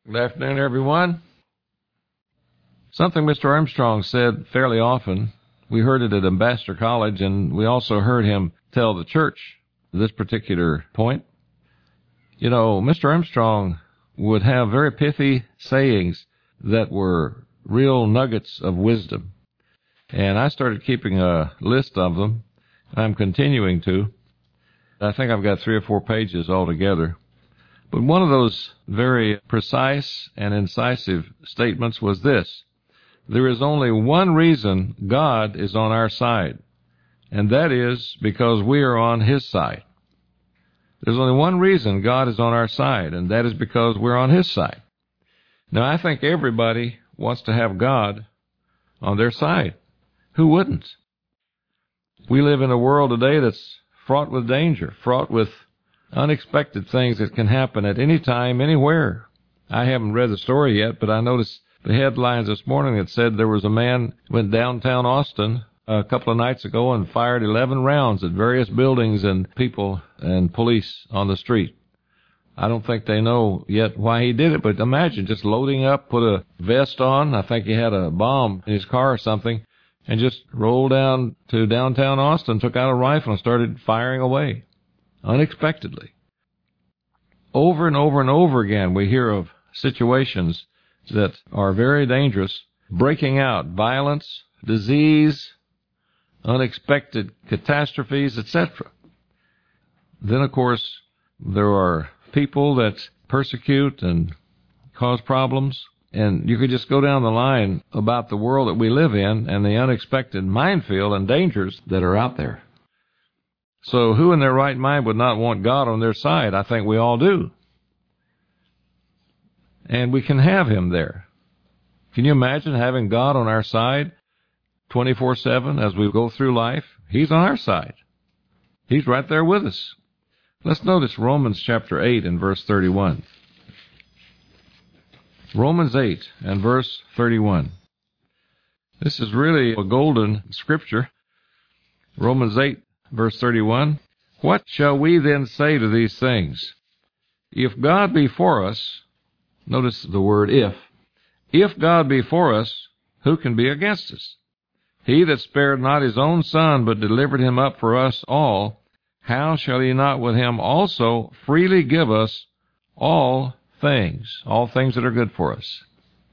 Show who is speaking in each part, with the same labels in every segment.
Speaker 1: Good afternoon, everyone. Something Mr. Armstrong said fairly often. We heard it at Ambassador College, and we also heard him tell the church this particular point. You know, Mr. Armstrong would have very pithy sayings that were real nuggets of wisdom. And I started keeping a list of them. I'm continuing to. I think I've got 3 or 4 pages altogether. But one of those very precise and incisive statements was this: there is only one reason God is on our side, and that is because we are on His side. There's only one reason God is on our side, and that is because we're on His side. Now, I think everybody wants to have God on their side. Who wouldn't? We live in a world today that's fraught with danger, fraught with unexpected things that can happen at any time, anywhere. I haven't read the story yet, but I noticed the headlines this morning that said there was a man went downtown Austin a couple of nights ago and fired 11 rounds at various buildings and people and police on the street. I don't think they know yet why he did it, but imagine just loading up, put a vest on, I think he had a bomb in his car or something, and just rolled down to downtown Austin, took out a rifle and started firing away. Unexpectedly. Over and over and over again, we hear of situations that are very dangerous, breaking out, violence, disease, unexpected catastrophes, etc. Then, of course, there are people that persecute and cause problems, and you could just go down the line about the world that we live in and the unexpected minefield and dangers that are out there. So who in their right mind would not want God on their side? I think we all do. And we can have Him there. Can you imagine having God on our side 24/7 as we go through life? He's on our side. He's right there with us. Let's notice Romans chapter 8 and verse 31. Romans 8 and verse 31. This is really a golden scripture. Romans 8 verse 31, what shall we then say to these things? If God be for us, notice the word if God be for us, who can be against us? He that spared not his own Son, but delivered him up for us all, how shall he not with him also freely give us all things that are good for us?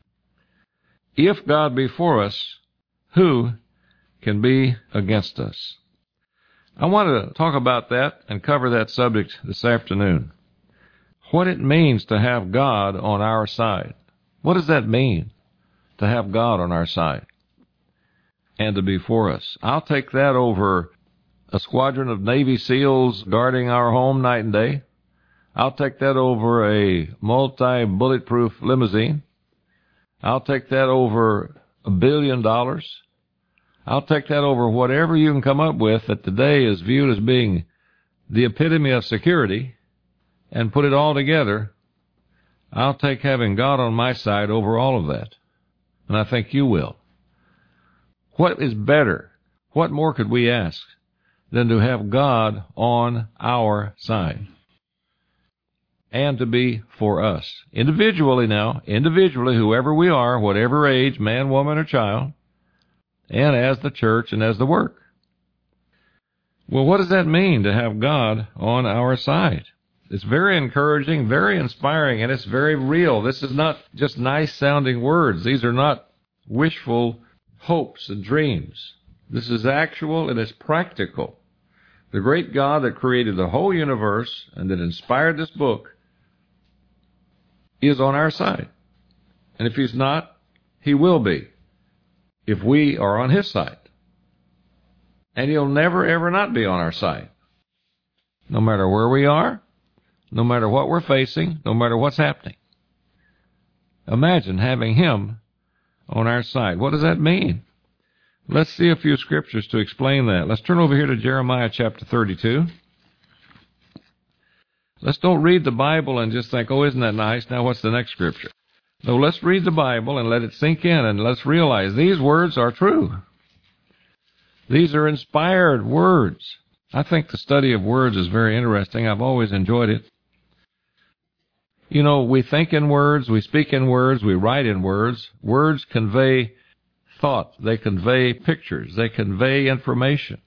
Speaker 1: If God be for us, who can be against us? I want to talk about that and cover that subject this afternoon. What it means to have God on our side. What does that mean, to have God on our side and to be for us? I'll take that over a squadron of Navy SEALs guarding our home night and day. I'll take that over a multi-bulletproof limousine. I'll take that over $1 billion. I'll take that over whatever you can come up with that today is viewed as being the epitome of security and put it all together. I'll take having God on my side over all of that. And I think you will. What is better? What more could we ask than to have God on our side and to be for us? Individually now, whoever we are, whatever age, man, woman, or child, and as the church and as the work. Well, what does that mean to have God on our side? It's very encouraging, very inspiring, and it's very real. This is not just nice-sounding words. These are not wishful hopes and dreams. This is actual and it's practical. The great God that created the whole universe and that inspired this book is on our side. And if He's not, He will be, if we are on His side. And He'll never, ever not be on our side. No matter where we are, no matter what we're facing, no matter what's happening. Imagine having Him on our side. What does that mean? Let's see a few scriptures to explain that. Let's turn over here to Jeremiah chapter 32. Let's don't read the Bible and just think, oh, isn't that nice? Now what's the next scripture? No, let's read the Bible and let it sink in, and let's realize these words are true. These are inspired words. I think the study of words is very interesting. I've always enjoyed it. You know, we think in words, we speak in words, we write in words. Words convey thought. They convey pictures. They convey information.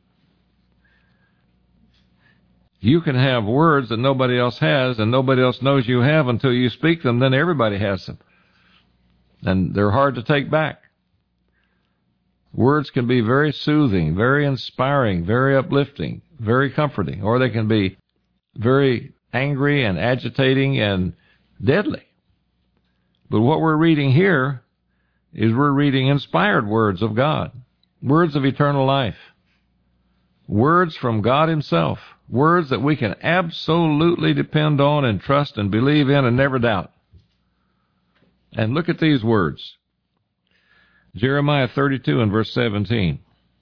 Speaker 1: You can have words that nobody else has and nobody else knows you have until you speak them, then everybody has them. And they're hard to take back. Words can be very soothing, very inspiring, very uplifting, very comforting, or they can be very angry and agitating and deadly. But what we're reading here is we're reading inspired words of God, words of eternal life, words from God himself, words that we can absolutely depend on and trust and believe in and never doubt. And look at these words. Jeremiah 32 and verse 17.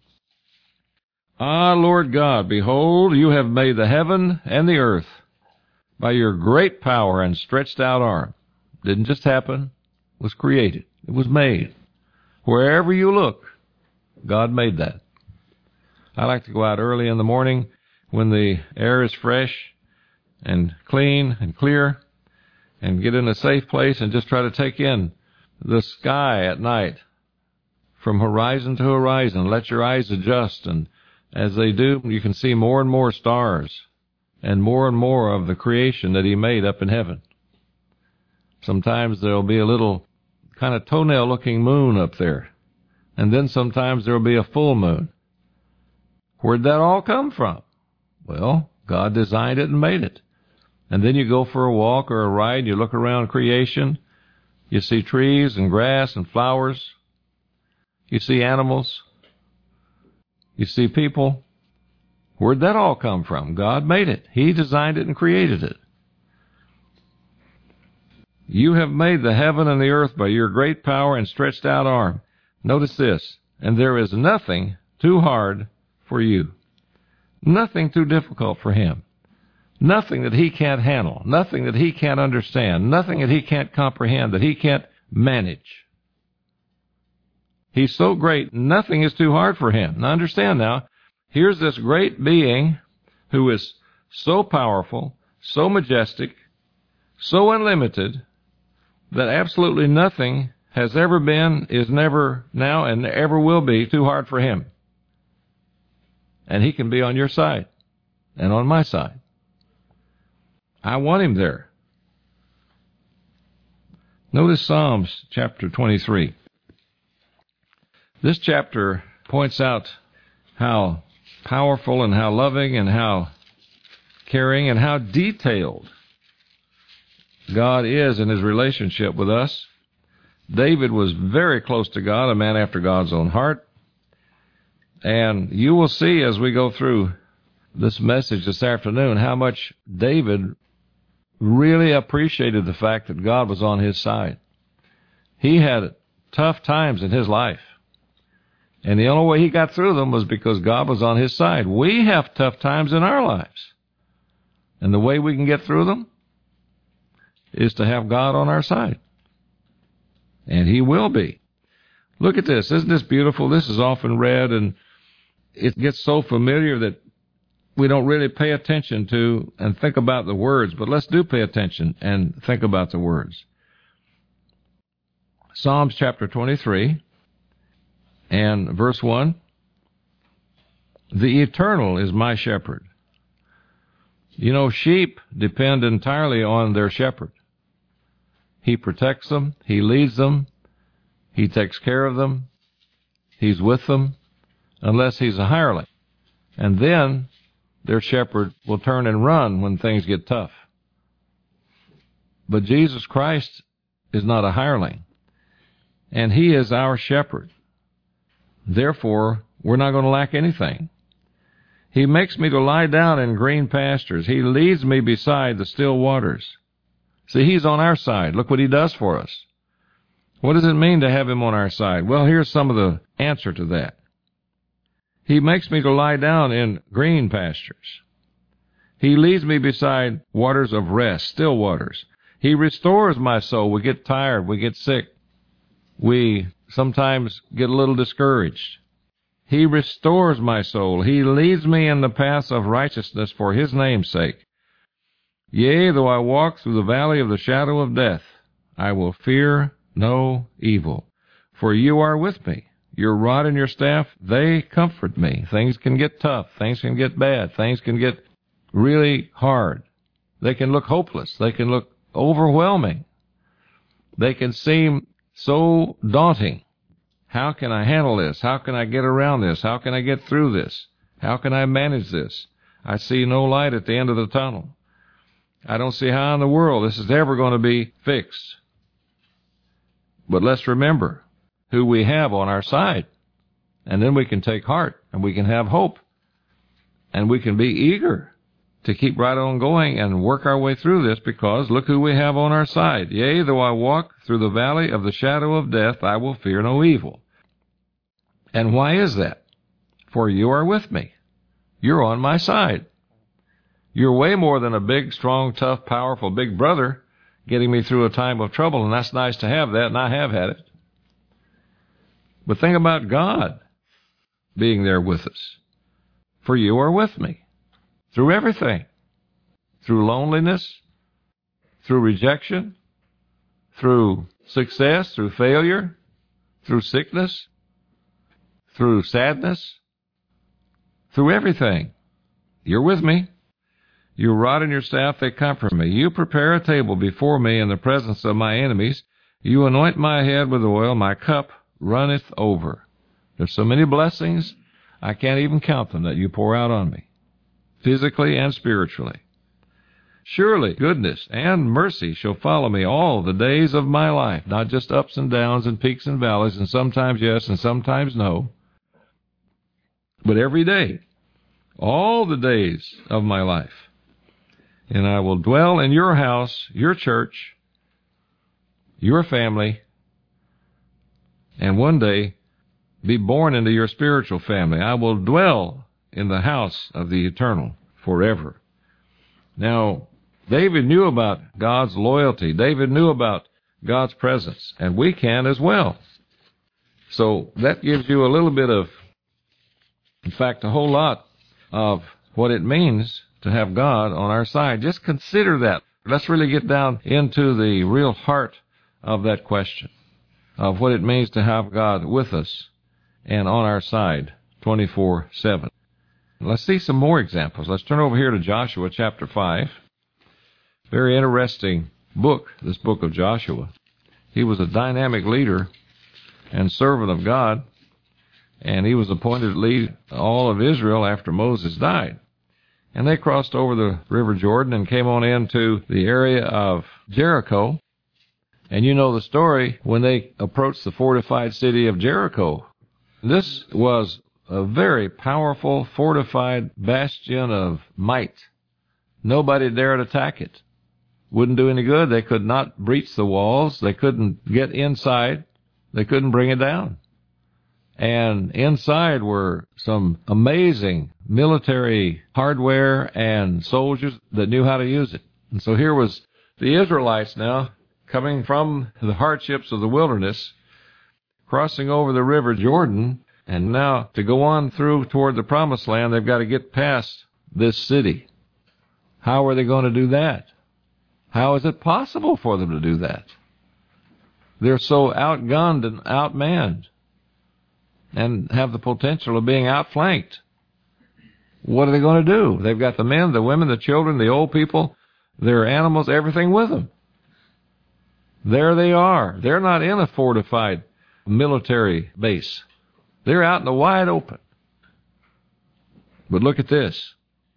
Speaker 1: Ah, Lord God, behold, you have made the heaven and the earth by your great power and stretched out arm. Didn't just happen. It was created. It was made. Wherever you look, God made that. I like to go out early in the morning when the air is fresh and clean and clear and get in a safe place and just try to take in the sky at night from horizon to horizon. Let your eyes adjust, and as they do, you can see more and more stars and more of the creation that he made up in heaven. Sometimes there'll be a little kind of toenail-looking moon up there, and then sometimes there'll be a full moon. Where'd that all come from? Well, God designed it and made it. And then you go for a walk or a ride, you look around creation, you see trees and grass and flowers, you see animals, you see people. Where'd that all come from? God made it. He designed it and created it. You have made the heaven and the earth by your great power and stretched out arm. Notice this, and there is nothing too hard for you. Nothing too difficult for him. Nothing that he can't handle. Nothing that he can't understand. Nothing that he can't comprehend, that he can't manage. He's so great, nothing is too hard for him. Now understand now, here's this great being who is so powerful, so majestic, so unlimited, that absolutely nothing has ever been, is never now, and ever will be too hard for him. And he can be on your side and on my side. I want him there. Notice Psalms chapter 23. This chapter points out how powerful and how loving and how caring and how detailed God is in his relationship with us. David was very close to God, a man after God's own heart. And you will see as we go through this message this afternoon how much David really appreciated the fact that God was on his side. He had tough times in his life. And the only way he got through them was because God was on his side. We have tough times in our lives. And the way we can get through them is to have God on our side. And he will be. Look at this. Isn't this beautiful? This is often read, and it gets so familiar that we don't really pay attention to and think about the words. But let's do pay attention and think about the words. Psalms chapter 23 and verse 1. The Eternal is my shepherd. You know, sheep depend entirely on their shepherd. He protects them. He leads them. He takes care of them. He's with them, unless he's a hireling. And then their shepherd will turn and run when things get tough. But Jesus Christ is not a hireling, and he is our shepherd. Therefore, we're not going to lack anything. He makes me to lie down in green pastures. He leads me beside the still waters. See, he's on our side. Look what he does for us. What does it mean to have him on our side? Well, here's some of the answer to that. He makes me to lie down in green pastures. He leads me beside waters of rest, still waters. He restores my soul. We get tired. We get sick. We sometimes get a little discouraged. He restores my soul. He leads me in the paths of righteousness for his name's sake. Yea, though I walk through the valley of the shadow of death, I will fear no evil. For you are with me. Your rod and your staff, they comfort me. Things can get tough. Things can get bad. Things can get really hard. They can look hopeless. They can look overwhelming. They can seem so daunting. How can I handle this? How can I get around this? How can I get through this? How can I manage this? I see no light at the end of the tunnel. I don't see how in the world this is ever going to be fixed. But let's remember who we have on our side. And then we can take heart, and we can have hope, and we can be eager to keep right on going and work our way through this, because look who we have on our side. Yea, though I walk through the valley of the shadow of death, I will fear no evil. And why is that? For you are with me. You're on my side. You're way more than a big, strong, tough, powerful big brother getting me through a time of trouble, and that's nice to have that, and I have had it. But think about God being there with us. For you are with me through everything, through loneliness, through rejection, through success, through failure, through sickness, through sadness, through everything. You're with me. Your rod and your staff, they comfort me. You prepare a table before me in the presence of my enemies. You anoint my head with oil. My cup runneth over. There's so many blessings, I can't even count them, that you pour out on me, physically and spiritually. Surely goodness and mercy shall follow me all the days of my life, not just ups and downs and peaks and valleys, and sometimes yes and sometimes no, but every day, all the days of my life. And I will dwell in your house, your church, your family, and one day be born into your spiritual family. I will dwell in the house of the eternal forever. Now, David knew about God's loyalty. David knew about God's presence, and we can as well. So that gives you a little bit of, in fact, a whole lot of what it means to have God on our side. Just consider that. Let's really get down into the real heart of that question, of what it means to have God with us and on our side 24/7. Let's see some more examples. Let's turn over here to Joshua chapter 5. Very interesting book, this book of Joshua. He was a dynamic leader and servant of God, and he was appointed to lead all of Israel after Moses died. And they crossed over the river Jordan and came on into the area of Jericho. And you know the story when they approached the fortified city of Jericho. This was a very powerful, fortified bastion of might. Nobody dared attack it. Wouldn't do any good. They could not breach the walls. They couldn't get inside. They couldn't bring it down. And inside were some amazing military hardware and soldiers that knew how to use it. And so here was the Israelites now coming from the hardships of the wilderness, crossing over the river Jordan, and now to go on through toward the promised land, they've got to get past this city. How are they going to do that? How is it possible for them to do that? They're so outgunned and outmanned and have the potential of being outflanked. What are they going to do? They've got the men, the women, the children, the old people, their animals, everything with them. There they are. They're not in a fortified military base. They're out in the wide open. But look at this.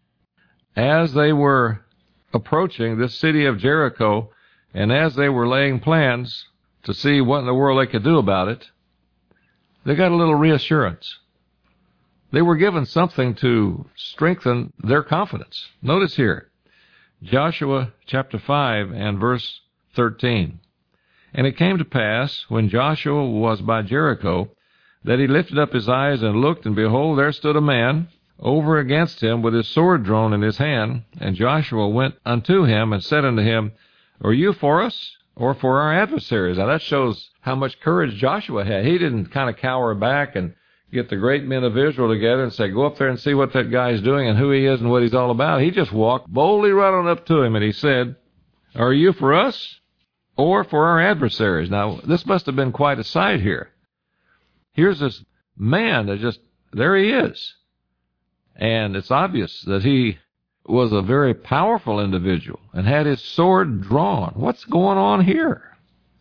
Speaker 1: As they were approaching this city of Jericho, and as they were laying plans to see what in the world they could do about it, they got a little reassurance. They were given something to strengthen their confidence. Notice here, Joshua chapter 5 and verse 13. And it came to pass, when Joshua was by Jericho, that he lifted up his eyes and looked, and behold, there stood a man over against him with his sword drawn in his hand. And Joshua went unto him and said unto him, Are you for us or for our adversaries? Now that shows how much courage Joshua had. He didn't kind of cower back and get the great men of Israel together and say, go up there and see what that guy's doing and who he is and what he's all about. He just walked boldly right on up to him and he said, are you for us or for our adversaries? Now, this must have been quite a sight here. Here's this man that just, there he is. And it's obvious that he was a very powerful individual and had his sword drawn. What's going on here?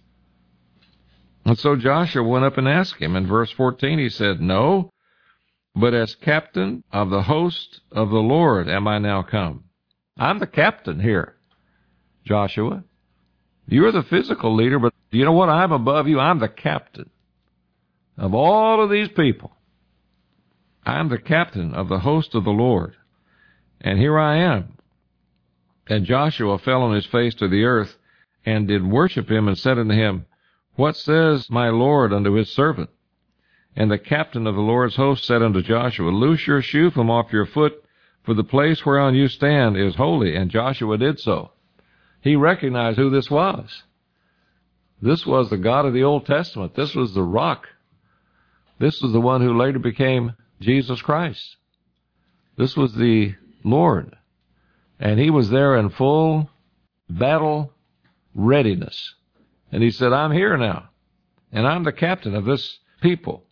Speaker 1: And so Joshua went up and asked him. In verse 14 he said, no, but as captain of the host of the Lord am I now come. I'm the captain here, Joshua. You're the physical leader, but you know what? I'm above you. I'm the captain of all of these people. I'm the captain of the host of the Lord. And here I am. And Joshua fell on his face to the earth and did worship him and said unto him, what says my Lord unto his servant? And the captain of the Lord's host said unto Joshua, loose your shoe from off your foot, for the place whereon you stand is holy. And Joshua did so. He recognized who this was. This was the God of the Old Testament. This was the rock. This was the one who later became Jesus Christ. This was the Lord. And he was there in full battle readiness. And he said, I'm here now. And I'm the captain of this people.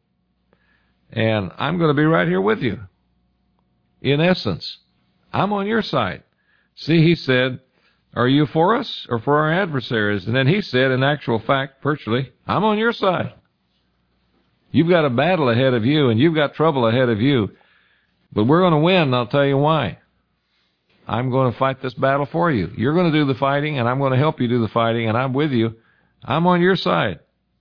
Speaker 1: And I'm going to be right here with you. In essence, I'm on your side. See, he said, are you for us or for our adversaries? And then he said, in actual fact, virtually, I'm on your side. You've got a battle ahead of you, and you've got trouble ahead of you. But we're going to win, and I'll tell you why. I'm going to fight this battle for you. You're going to do the fighting, and I'm going to help you do the fighting, and I'm with you. I'm on your side.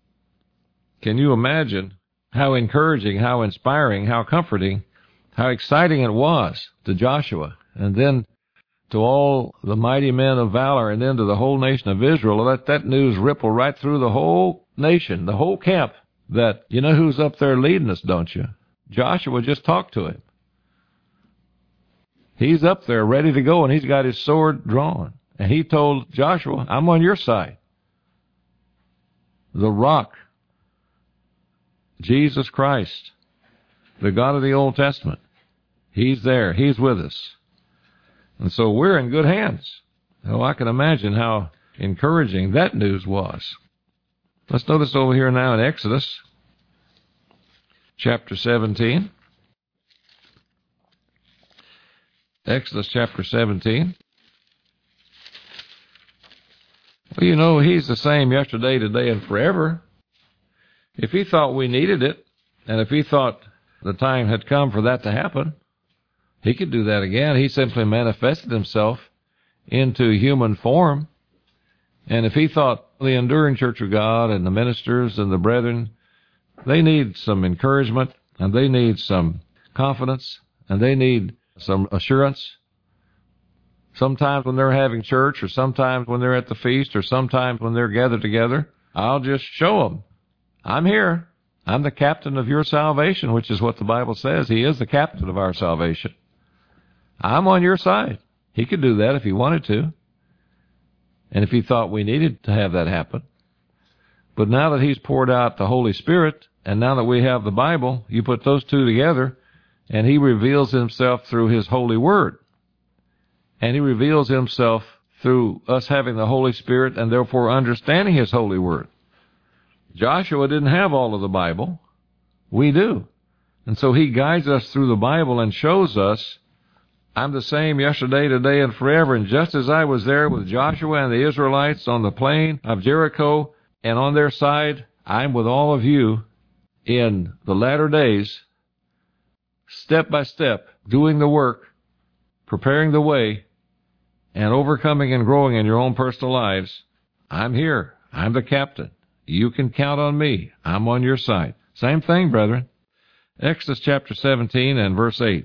Speaker 1: Can you imagine how encouraging, how inspiring, how comforting, how exciting it was to Joshua, and then to all the mighty men of valor, and then to the whole nation of Israel? Let that news ripple right through the whole nation, the whole camp, that you know who's up there leading us, don't you? Joshua just talked to him. He's up there ready to go, and he's got his sword drawn. And he told Joshua, I'm on your side. The rock, Jesus Christ, the God of the Old Testament, he's there. He's with us. And so we're in good hands. Oh, I can imagine how encouraging that news was. Let's notice over here now in Exodus chapter 17. Exodus chapter 17. Well, you know, he's the same yesterday, today, and forever. If he thought we needed it, and if he thought the time had come for that to happen, he could do that again. He simply manifested himself into human form. And if he thought the enduring church of God and the ministers and the brethren, they need some encouragement, and they need some confidence, and they need some assurance, sometimes when they're having church, or sometimes when they're at the feast, or sometimes when they're gathered together, I'll just show them, I'm here. I'm the captain of your salvation, which is what the Bible says. He is the captain of our salvation. I'm on your side. He could do that if he wanted to, and if he thought we needed to have that happen. But now that he's poured out the Holy Spirit, and now that we have the Bible, you put those two together, and he reveals himself through his holy word. And he reveals himself through us having the Holy Spirit and therefore understanding his holy word. Joshua didn't have all of the Bible. We do. And so he guides us through the Bible and shows us, I'm the same yesterday, today, and forever. And just as I was there with Joshua and the Israelites on the plain of Jericho and on their side, I'm with all of you in the latter days, step by step, doing the work, preparing the way, and overcoming and growing in your own personal lives. I'm here. I'm the captain. You can count on me. I'm on your side. Same thing, brethren. Exodus chapter 17 and verse 8.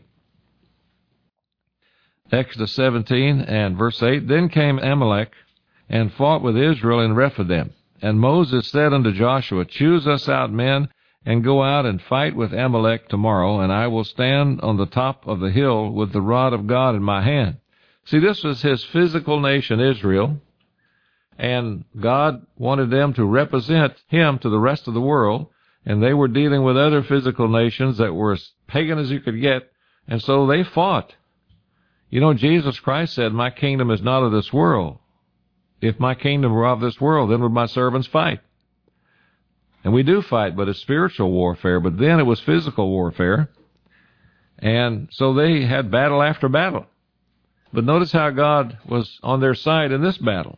Speaker 1: Exodus 17 and verse 8. Then came Amalek and fought with Israel in Rephidim. And Moses said unto Joshua, choose us out men, and go out and fight with Amalek tomorrow, and I will stand on the top of the hill with the rod of God in my hand. See, this was his physical nation, Israel, and God wanted them to represent him to the rest of the world, and they were dealing with other physical nations that were as pagan as you could get, and so they fought. You know, Jesus Christ said, my kingdom is not of this world. If my kingdom were of this world, then would my servants fight. And we do fight, but it's spiritual warfare. But then it was physical warfare. And so they had battle after battle. But notice how God was on their side in this battle.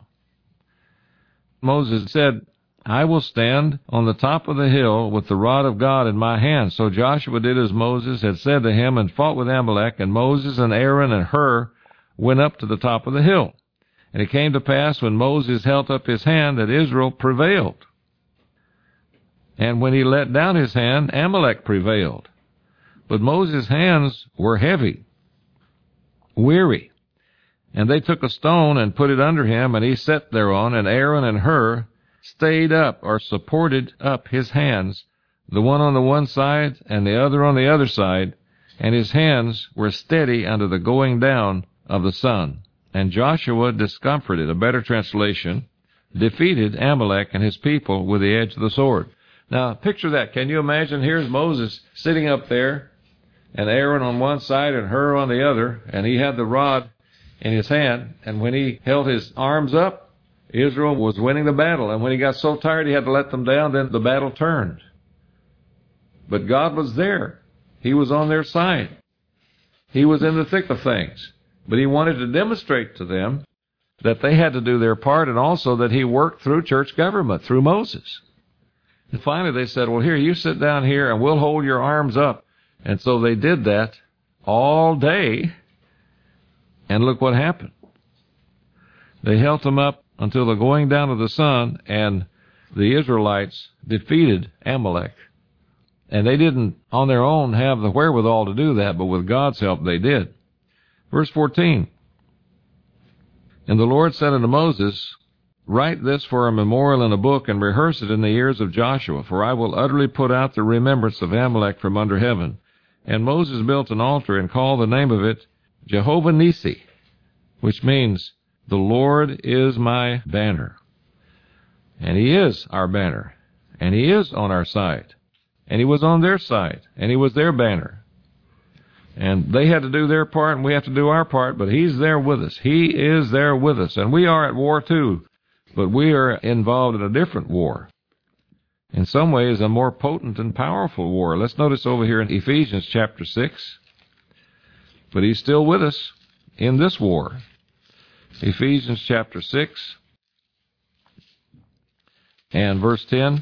Speaker 1: Moses said, I will stand on the top of the hill with the rod of God in my hand. So Joshua did as Moses had said to him and fought with Amalek, and Moses and Aaron and Hur went up to the top of the hill. And it came to pass when Moses held up his hand that Israel prevailed. And when he let down his hand, Amalek prevailed. But Moses' hands were heavy, weary. And they took a stone and put it under him, and he sat thereon, and Aaron and Hur stayed up, or supported up his hands, the one on the one side and the other on the other side, and his hands were steady under the going down of the sun. And Joshua discomforted, a better translation, defeated Amalek and his people with the edge of the sword. Now, picture that. Can you imagine? Here's Moses sitting up there, and Aaron on one side and Hur on the other, and he had the rod in his hand, and when he held his arms up, Israel was winning the battle, and when he got so tired he had to let them down, then the battle turned. But God was there. He was on their side. He was in the thick of things. But he wanted to demonstrate to them that they had to do their part, and also that he worked through church government, through Moses. And finally they said, well, here, you sit down here and we'll hold your arms up. And so they did that all day, and look what happened. They held them up until the going down of the sun, and the Israelites defeated Amalek. And they didn't, on their own, have the wherewithal to do that, but with God's help they did. Verse 14, And the Lord said unto Moses, Write this for a memorial in a book, and rehearse it in the ears of Joshua, for I will utterly put out the remembrance of Amalek from under heaven. And Moses built an altar, and called the name of it Jehovah Nissi, which means, the Lord is my banner. And he is our banner. And he is on our side. And he was on their side. And he was their banner. And they had to do their part, and we have to do our part, but he's there with us. He is there with us. And we are at war too, but we are involved in a different war. In some ways, a more potent and powerful war. Let's notice over here in Ephesians chapter 6. But he's still with us in this war. Ephesians chapter 6 and verse 10.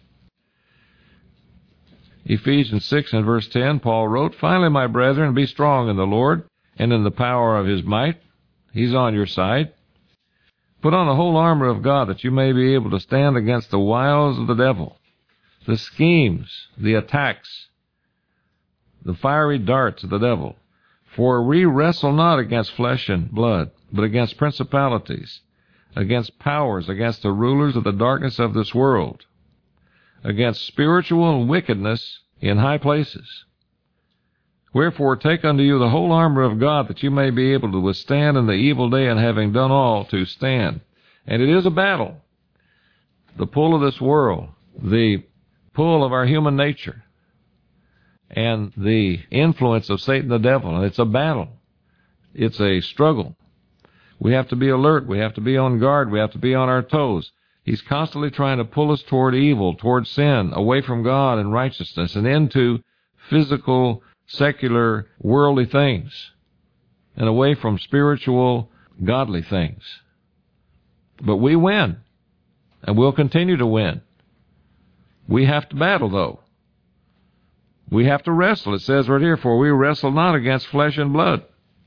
Speaker 1: Ephesians 6 and verse 10, Paul wrote, Finally, my brethren, be strong in the Lord and in the power of his might. He's on your side. Put on the whole armor of God, that you may be able to stand against the wiles of the devil, the schemes, the attacks, the fiery darts of the devil. For we wrestle not against flesh and blood, but against principalities, against powers, against the rulers of the darkness of this world, against spiritual wickedness in high places. Wherefore take unto you the whole armor of God, that you may be able to withstand in the evil day, and having done all, to stand. And it is a battle. The pull of this world, the pull of our human nature, and the influence of Satan the devil. And it's a battle. It's a struggle. We have to be alert. We have to be on guard. We have to be on our toes. He's constantly trying to pull us toward evil, toward sin, away from God and righteousness, and into physical, secular, worldly things, and away from spiritual, godly things. But we win, and we'll continue to win. We have to battle, though. We have to wrestle. It says right here, for we wrestle not against flesh and blood.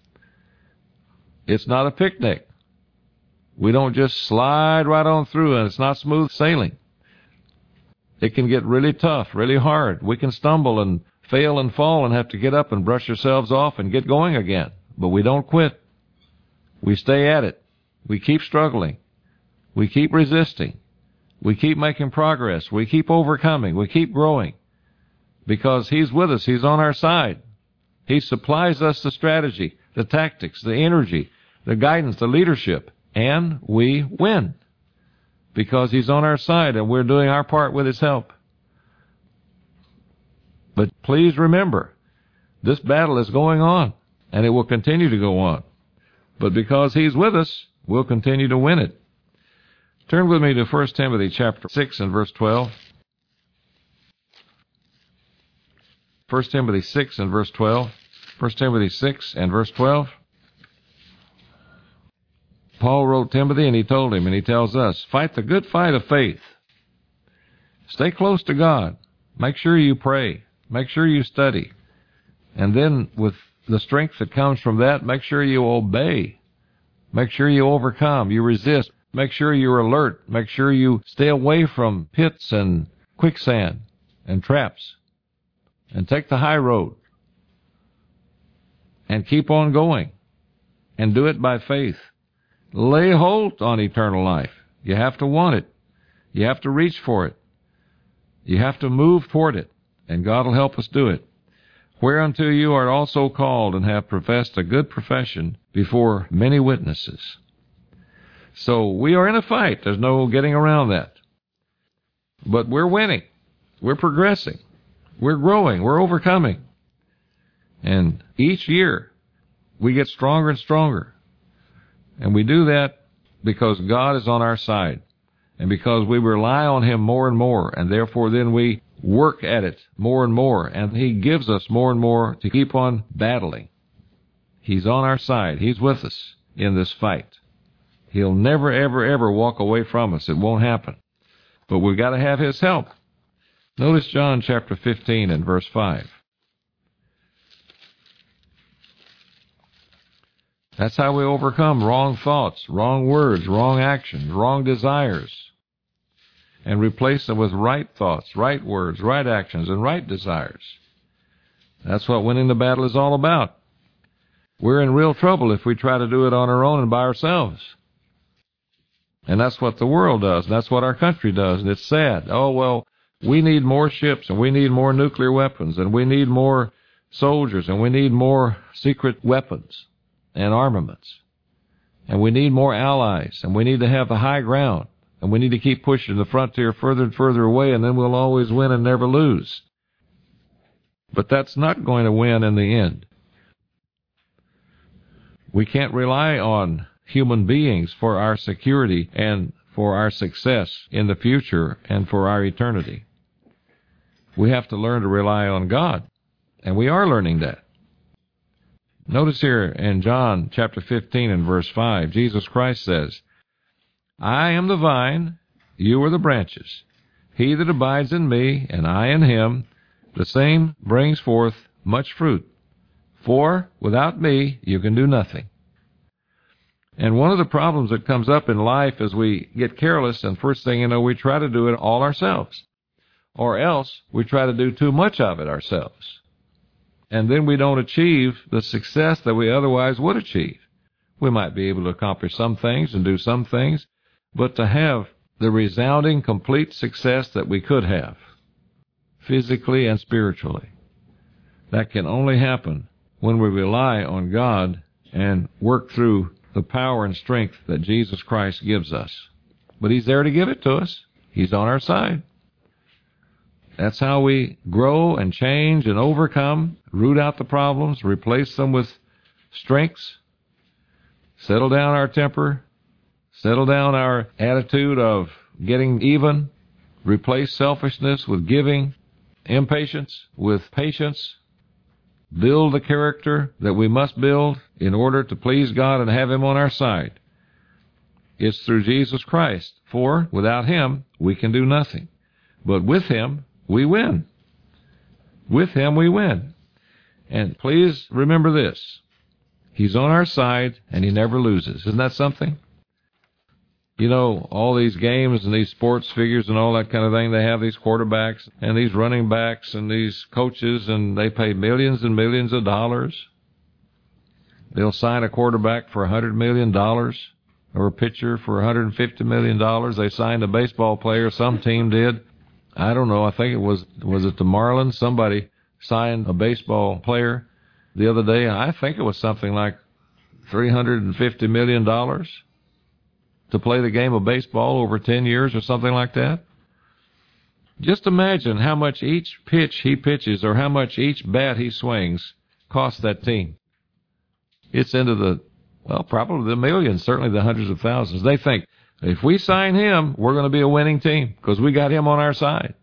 Speaker 1: It's not a picnic. We don't just slide right on through, and it's not smooth sailing. It can get really tough, really hard. We can stumble and fail and fall and have to get up and brush ourselves off and get going again. But we don't quit. We stay at it. We keep struggling. We keep resisting. We keep making progress. We keep overcoming. We keep growing. Because he's with us. He's on our side. He supplies us the strategy, the tactics, the energy, the guidance, the leadership. And we win. Because he's on our side and we're doing our part with his help. But please remember, this battle is going on, and it will continue to go on. But because He's with us, we'll continue to win it. Turn with me to 1 Timothy chapter 6 and verse 12. 1 Timothy 6 and verse 12. 1 Timothy 6 and verse 12. Paul wrote Timothy, and he told him, and he tells us, fight the good fight of faith. Stay close to God. Make sure you pray. Make sure you study. And then with the strength that comes from that, make sure you obey. Make sure you overcome. You resist. Make sure you're alert. Make sure you stay away from pits and quicksand and traps. And take the high road. And keep on going. And do it by faith. Lay hold on eternal life. You have to want it. You have to reach for it. You have to move toward it. And God will help us do it. Whereunto you are also called and have professed a good profession before many witnesses. So we are in a fight. There's no getting around that. But we're winning. We're progressing. We're growing. We're overcoming. And each year we get stronger and stronger. And we do that because God is on our side. And because we rely on Him more and more. And therefore then we work at it more and more, and He gives us more and more to keep on battling. He's on our side. He's with us in this fight. He'll never, ever, ever walk away from us. It won't happen. But we've got to have His help. Notice John chapter 15 and verse 5. That's how we overcome wrong thoughts, wrong words, wrong actions, wrong desires, and replace them with right thoughts, right words, right actions, and right desires. That's what winning the battle is all about. We're in real trouble if we try to do it on our own and by ourselves. And that's what the world does. That's what our country does. And it's sad. Oh, well, we need more ships, and we need more nuclear weapons, and we need more soldiers, and we need more secret weapons and armaments. And we need more allies, and we need to have the high ground. And we need to keep pushing the frontier further and further away, and then we'll always win and never lose. But that's not going to win in the end. We can't rely on human beings for our security and for our success in the future and for our eternity. We have to learn to rely on God, and we are learning that. Notice here in John chapter 15 and verse 5, Jesus Christ says, I am the vine, you are the branches. He that abides in me, and I in him, the same brings forth much fruit. For without me you can do nothing. And one of the problems that comes up in life is we get careless, and first thing you know, we try to do it all ourselves. Or else we try to do too much of it ourselves. And then we don't achieve the success that we otherwise would achieve. We might be able to accomplish some things and do some things, but to have the resounding, complete success that we could have, physically and spiritually, that can only happen when we rely on God and work through the power and strength that Jesus Christ gives us. But He's there to give it to us. He's on our side. That's how we grow and change and overcome, root out the problems, replace them with strengths, settle down our temper, settle down our attitude of getting even, replace selfishness with giving, impatience with patience, build the character that we must build in order to please God and have Him on our side. It's through Jesus Christ, for without Him we can do nothing. But with Him we win. With Him we win. And please remember this. He's on our side and He never loses. Isn't that something? You know, all these games and these sports figures and all that kind of thing, they have these quarterbacks and these running backs and these coaches, and they pay millions and millions of dollars. They'll sign a quarterback for $100 million or a pitcher for $150 million. They signed a baseball player, some team did. I don't know, I think it was it the Marlins? Somebody signed a baseball player the other day. I think it was something like $350 million to play the game of baseball over 10 years or something like that. Just imagine how much each pitch he pitches or how much each bat he swings costs that team. It's into the, well, probably the millions, certainly the hundreds of thousands. They think, if we sign him, we're going to be a winning team because we got him on our side.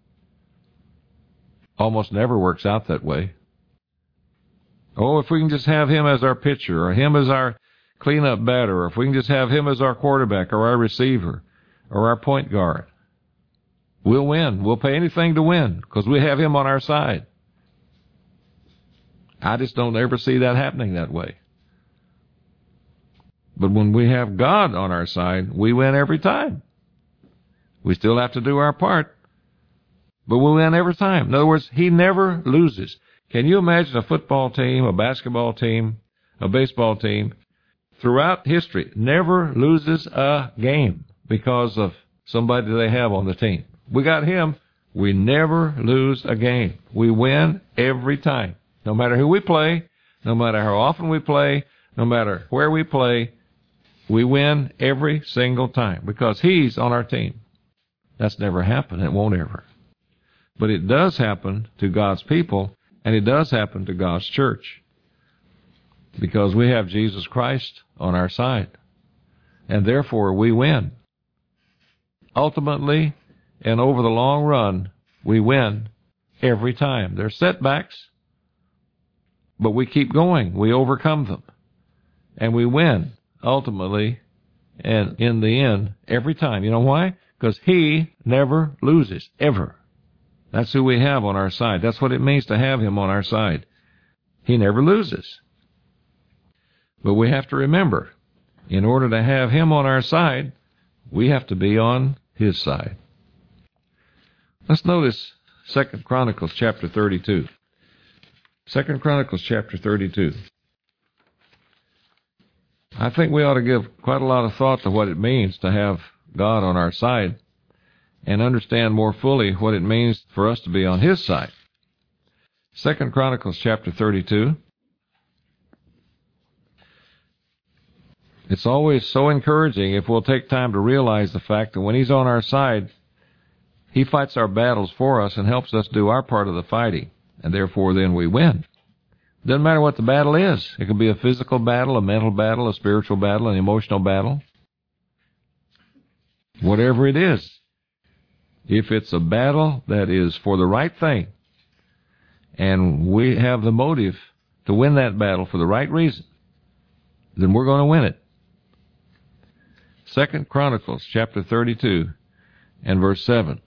Speaker 1: Almost never works out that way. Oh, if we can just have him as our pitcher or him as our cleanup batter, or if we can just have him as our quarterback or our receiver or our point guard, we'll win. We'll pay anything to win because we have him on our side. I just don't ever see that happening that way. But when we have God on our side, we win every time. We still have to do our part, but we win every time. In other words, he never loses. Can you imagine a football team, a basketball team, a baseball team, throughout history, never loses a game because of somebody they have on the team? We got him. We never lose a game. We win every time. No matter who we play, no matter how often we play, no matter where we play, we win every single time because he's on our team. That's never happened. It won't ever. But it does happen to God's people, and it does happen to God's church because we have Jesus Christ on our side, and therefore we win. Ultimately, and over the long run, we win every time. There's setbacks, but we keep going. We overcome them, and we win ultimately, and in the end, every time. You know why? Because he never loses, ever. That's who we have on our side. That's what it means to have him on our side. He never loses. But we have to remember, in order to have him on our side, we have to be on his side. Let's notice 2 Chronicles chapter 32. 2 Chronicles chapter 32. I think we ought to give quite a lot of thought to what it means to have God on our side and understand more fully what it means for us to be on his side. 2 Chronicles chapter 32. It's always so encouraging if we'll take time to realize the fact that when he's on our side, he fights our battles for us and helps us do our part of the fighting, and therefore then we win. Doesn't matter what the battle is. It can be a physical battle, a mental battle, a spiritual battle, an emotional battle. Whatever it is. If it's a battle that is for the right thing, and we have the motive to win that battle for the right reason, then we're going to win it. 2 Chronicles chapter 32 and verse 7.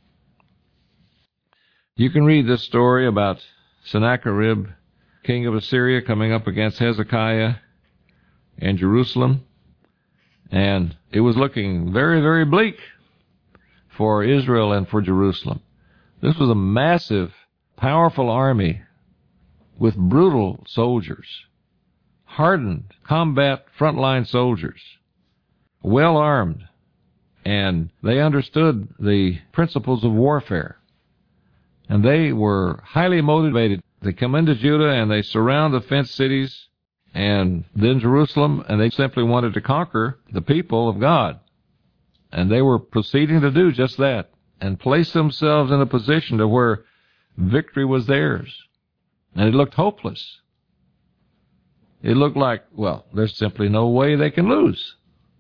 Speaker 1: You can read this story about Sennacherib, king of Assyria, coming up against Hezekiah and Jerusalem. And it was looking very, very bleak for Israel and for Jerusalem. This was a massive, powerful army with brutal soldiers, hardened, combat frontline soldiers, well armed, and they understood the principles of warfare. And they were highly motivated. They come into Judah and they surround the fenced cities and then Jerusalem, and they simply wanted to conquer the people of God. And they were proceeding to do just that and place themselves in a position to where victory was theirs. And it looked hopeless. It looked like, well, there's simply no way they can lose.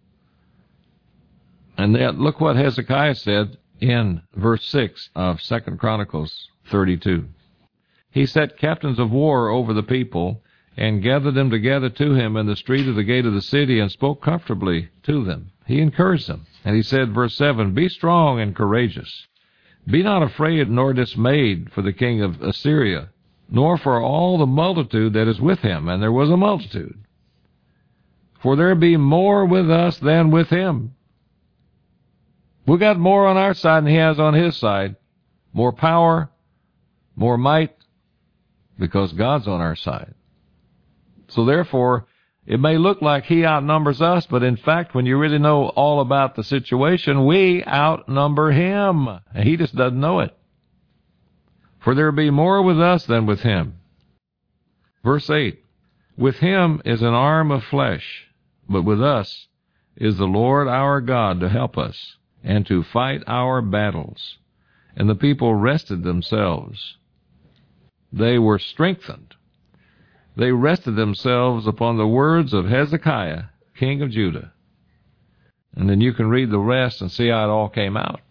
Speaker 1: And then look what Hezekiah said in verse 6 of 2 Chronicles 32. He set captains of war over the people and gathered them together to him in the street of the gate of the city and spoke comfortably to them. He encouraged them. And he said, verse 7, be strong and courageous. Be not afraid nor dismayed for the king of Assyria, nor for all the multitude that is with him. And there was a multitude. For there be more with us than with him. We got more on our side than he has on his side. More power, more might, because God's on our side. So therefore, it may look like he outnumbers us, but in fact, when you really know all about the situation, we outnumber him. And he just doesn't know it. For there be more with us than with him. Verse 8, with him is an arm of flesh, but with us is the Lord our God to help us and to fight our battles. and the people rested themselves. They were strengthened. They rested themselves upon the words of Hezekiah, king of Judah. And then you can read the rest and see how it all came out.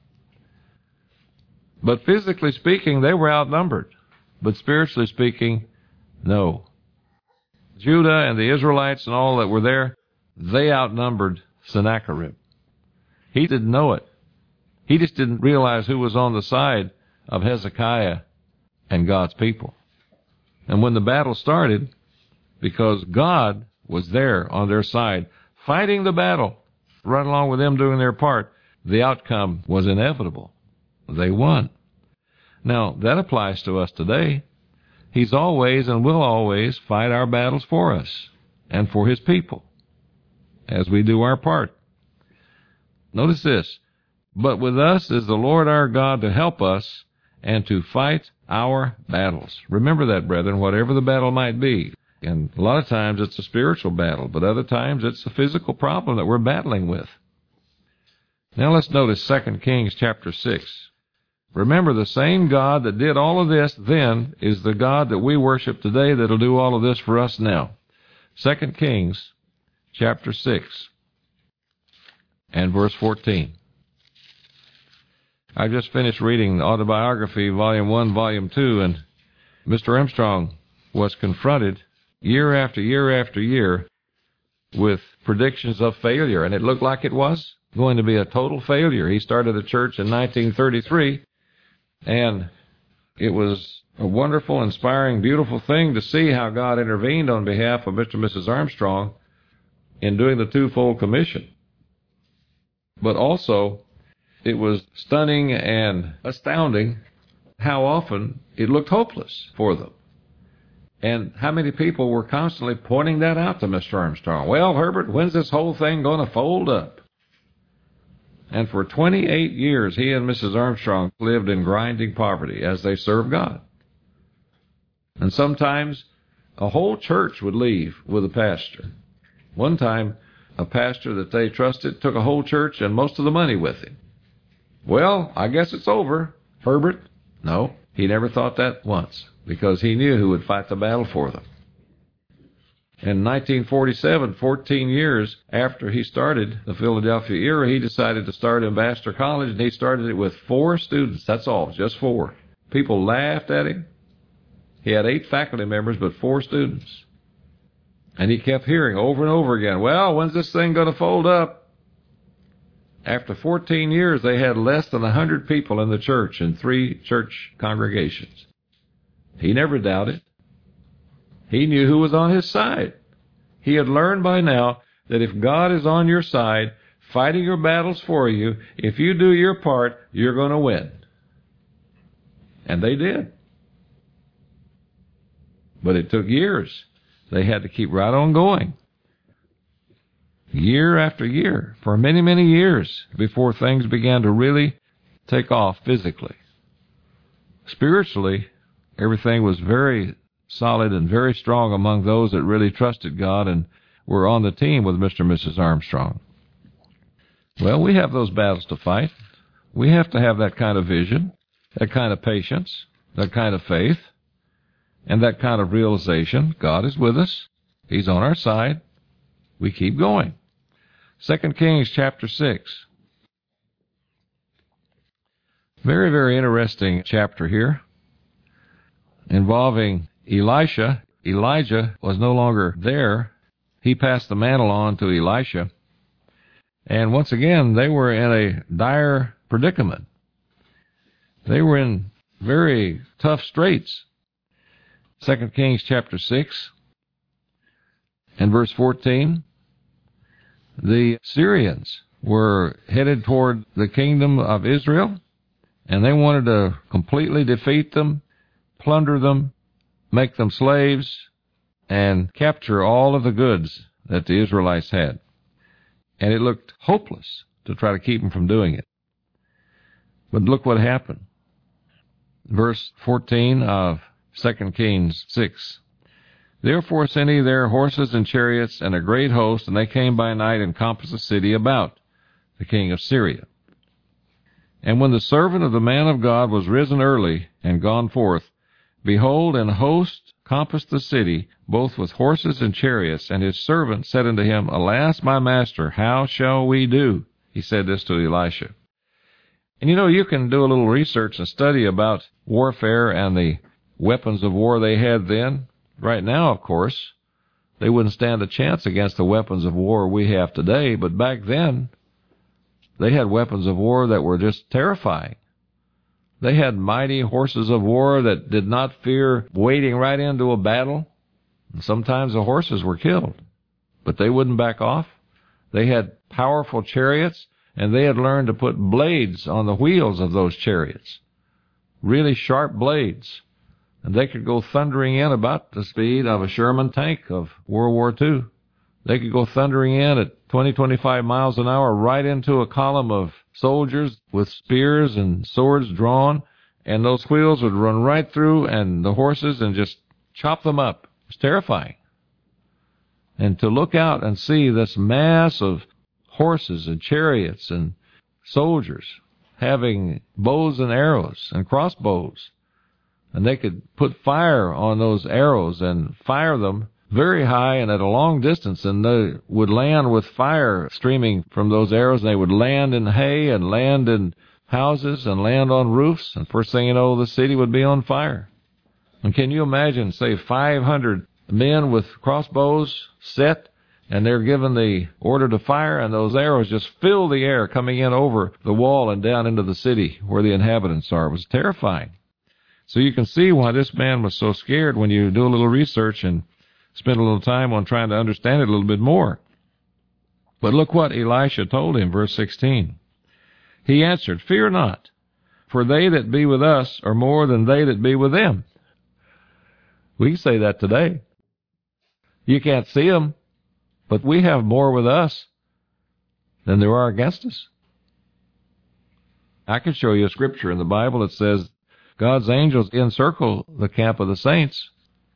Speaker 1: But physically speaking, they were outnumbered. But spiritually speaking, no. Judah and the Israelites and all that were there, they outnumbered Sennacherib. He didn't know it. He just didn't realize who was on the side of Hezekiah and God's people. And when the battle started, because God was there on their side, fighting the battle, right along with them doing their part, the outcome was inevitable. They won. Now, that applies to us today. He's always and will always fight our battles for us and for His people as we do our part. Notice this, but with us is the Lord our God to help us and to fight our battles. Remember that, brethren, whatever the battle might be. And a lot of times it's a spiritual battle, but other times it's a physical problem that we're battling with. Now let's notice 2 Kings chapter 6. Remember, the same God that did all of this then is the God that we worship today that'll do all of this for us now. 2 Kings chapter 6 and verse 14. I just finished reading the autobiography, Volume 1, Volume 2, and Mr. Armstrong was confronted year after year after year with predictions of failure, and it looked like it was going to be a total failure. He started a church in 1933, and it was a wonderful, inspiring, beautiful thing to see how God intervened on behalf of Mr. and Mrs. Armstrong in doing the twofold commission. But also, it was stunning and astounding how often it looked hopeless for them. And how many people were constantly pointing that out to Mr. Armstrong. Well, Herbert, when's this whole thing going to fold up? And for 28 years, he and Mrs. Armstrong lived in grinding poverty as they served God. And sometimes a whole church would leave with a pastor. One time, a pastor that they trusted took a whole church and most of the money with him. Well, I guess it's over, Herbert. No, he never thought that once, because he knew who would fight the battle for them. In 1947, 14 years after he started the Philadelphia era, he decided to start Ambassador College, and he started it with 4 students. That's all, just 4. People laughed at him. He had 8 faculty members, but 4 students. And he kept hearing over and over again, well, when's this thing going to fold up? After 14 years, they had less than 100 people in the church in 3 church congregations. He never doubted. He knew who was on his side. He had learned by now that if God is on your side, fighting your battles for you, if you do your part, you're going to win. And they did. But it took years. They had to keep right on going. Year after year, for many, many years, before things began to really take off physically. Spiritually, everything was very solid and very strong among those that really trusted God and were on the team with Mr. and Mrs. Armstrong. Well, we have those battles to fight. We have to have that kind of vision, that kind of patience, that kind of faith, and that kind of realization. God is with us. He's on our side. We keep going. 2 Kings chapter 6. Very, very interesting chapter here involving Elisha. Elijah was no longer there. He passed the mantle on to Elisha. And once again, they were in a dire predicament. They were in very tough straits. 2 Kings chapter 6 and verse 14. The Syrians were headed toward the kingdom of Israel, and they wanted to completely defeat them, plunder them, make them slaves, and capture all of the goods that the Israelites had. And it looked hopeless to try to keep them from doing it. But look what happened. Verse 14 of 2 Kings 6. Therefore sent he their horses and chariots and a great host, and they came by night and compassed the city about, the king of Syria. And when the servant of the man of God was risen early and gone forth, behold, an host compassed the city, both with horses and chariots. And his servant said unto him, Alas, my master, how shall we do? He said this to Elisha. And you can do a little research and study about warfare and the weapons of war they had then. Right now, of course, they wouldn't stand a chance against the weapons of war we have today, but back then, they had weapons of war that were just terrifying. They had mighty horses of war that did not fear wading right into a battle. And sometimes the horses were killed, but they wouldn't back off. They had powerful chariots, and they had learned to put blades on the wheels of those chariots, really sharp blades. And they could go thundering in about the speed of a Sherman tank of World War II. They could go thundering in at 20, 25 miles an hour right into a column of soldiers with spears and swords drawn, and those wheels would run right through and the horses and just chop them up. It was terrifying. And to look out and see this mass of horses and chariots and soldiers having bows and arrows and crossbows, and they could put fire on those arrows and fire them very high and at a long distance, and they would land with fire streaming from those arrows, and they would land in hay and land in houses and land on roofs, and first thing you know, the city would be on fire. And can you imagine, say, 500 men with crossbows set, and they're given the order to fire, and those arrows just fill the air coming in over the wall and down into the city where the inhabitants are. It was terrifying. So you can see why this man was so scared when you do a little research and spend a little time on trying to understand it a little bit more. But look what Elisha told him, verse 16. He answered, Fear not, for they that be with us are more than they that be with them. We can say that today. You can't see them, but we have more with us than there are against us. I can show you a scripture in the Bible that says God's angels encircle the camp of the saints.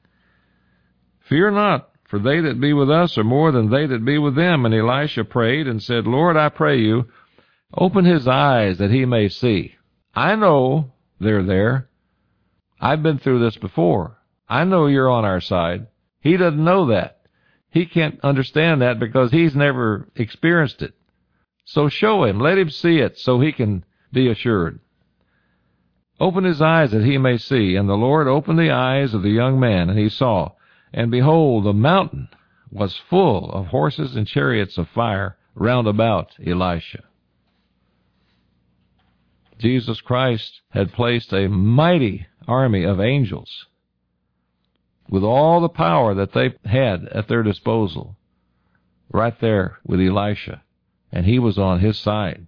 Speaker 1: Fear not, for they that be with us are more than they that be with them. And Elisha prayed and said, Lord, I pray you, open his eyes that he may see. I know they're there. I've been through this before. I know you're on our side. He doesn't know that. He can't understand that because he's never experienced it. So show him, let him see it so he can be assured. Open his eyes that he may see. And the Lord opened the eyes of the young man, and he saw. And behold, the mountain was full of horses and chariots of fire round about Elisha. Jesus Christ had placed a mighty army of angels with all the power that they had at their disposal right there with Elisha, and he was on his side.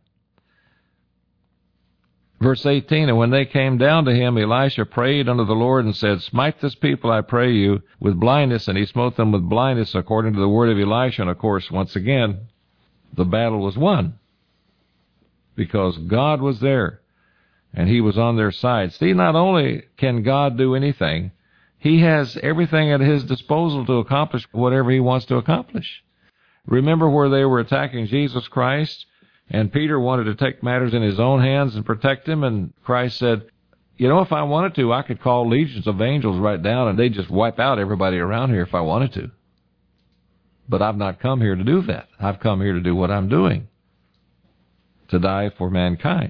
Speaker 1: Verse 18, and when they came down to him, Elisha prayed unto the Lord and said, Smite this people, I pray you, with blindness. And he smote them with blindness according to the word of Elisha. And of course, once again, the battle was won because God was there and he was on their side. See, not only can God do anything, he has everything at his disposal to accomplish whatever he wants to accomplish. Remember where they were attacking Jesus Christ? And Peter wanted to take matters in his own hands and protect him. And Christ said, if I wanted to, I could call legions of angels right down and they'd just wipe out everybody around here if I wanted to. But I've not come here to do that. I've come here to do what I'm doing, to die for mankind.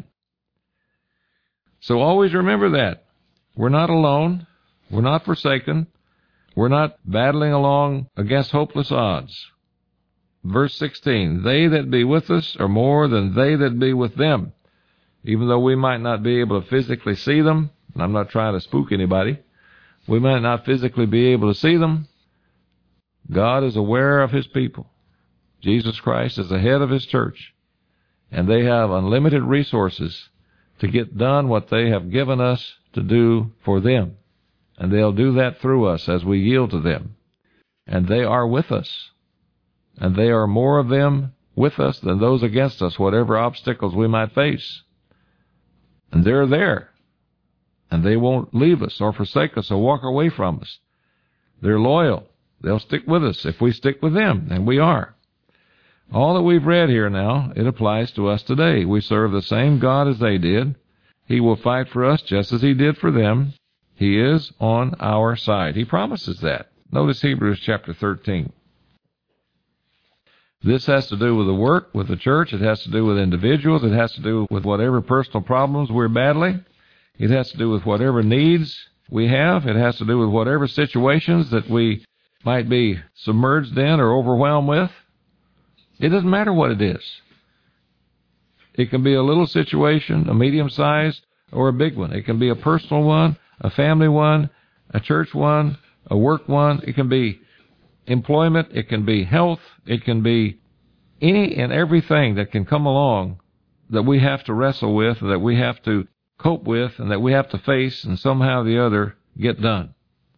Speaker 1: So always remember that. We're not alone. We're not forsaken. We're not battling along against hopeless odds. Verse 16, they that be with us are more than they that be with them. Even though we might not be able to physically see them, and I'm not trying to spook anybody, we might not physically be able to see them, God is aware of his people. Jesus Christ is the head of his church, and they have unlimited resources to get done what they have given us to do for them. And they'll do that through us as we yield to them. And they are with us. And they are more of them with us than those against us, whatever obstacles we might face. And they're there. And they won't leave us or forsake us or walk away from us. They're loyal. They'll stick with us if we stick with them, and we are. All that we've read here now, it applies to us today. We serve the same God as they did. He will fight for us just as he did for them. He is on our side. He promises that. Notice Hebrews chapter 13. This has to do with the work, with the church. It has to do with individuals. It has to do with whatever personal problems we're battling. It has to do with whatever needs we have. It has to do with whatever situations that we might be submerged in or overwhelmed with. It doesn't matter what it is. It can be a little situation, a medium-sized, or a big one. It can be a personal one, a family one, a church one, a work one. It can be employment. It can be health. It can be any and everything that can come along that we have to wrestle with, that we have to cope with, and that we have to face and somehow or the other get done.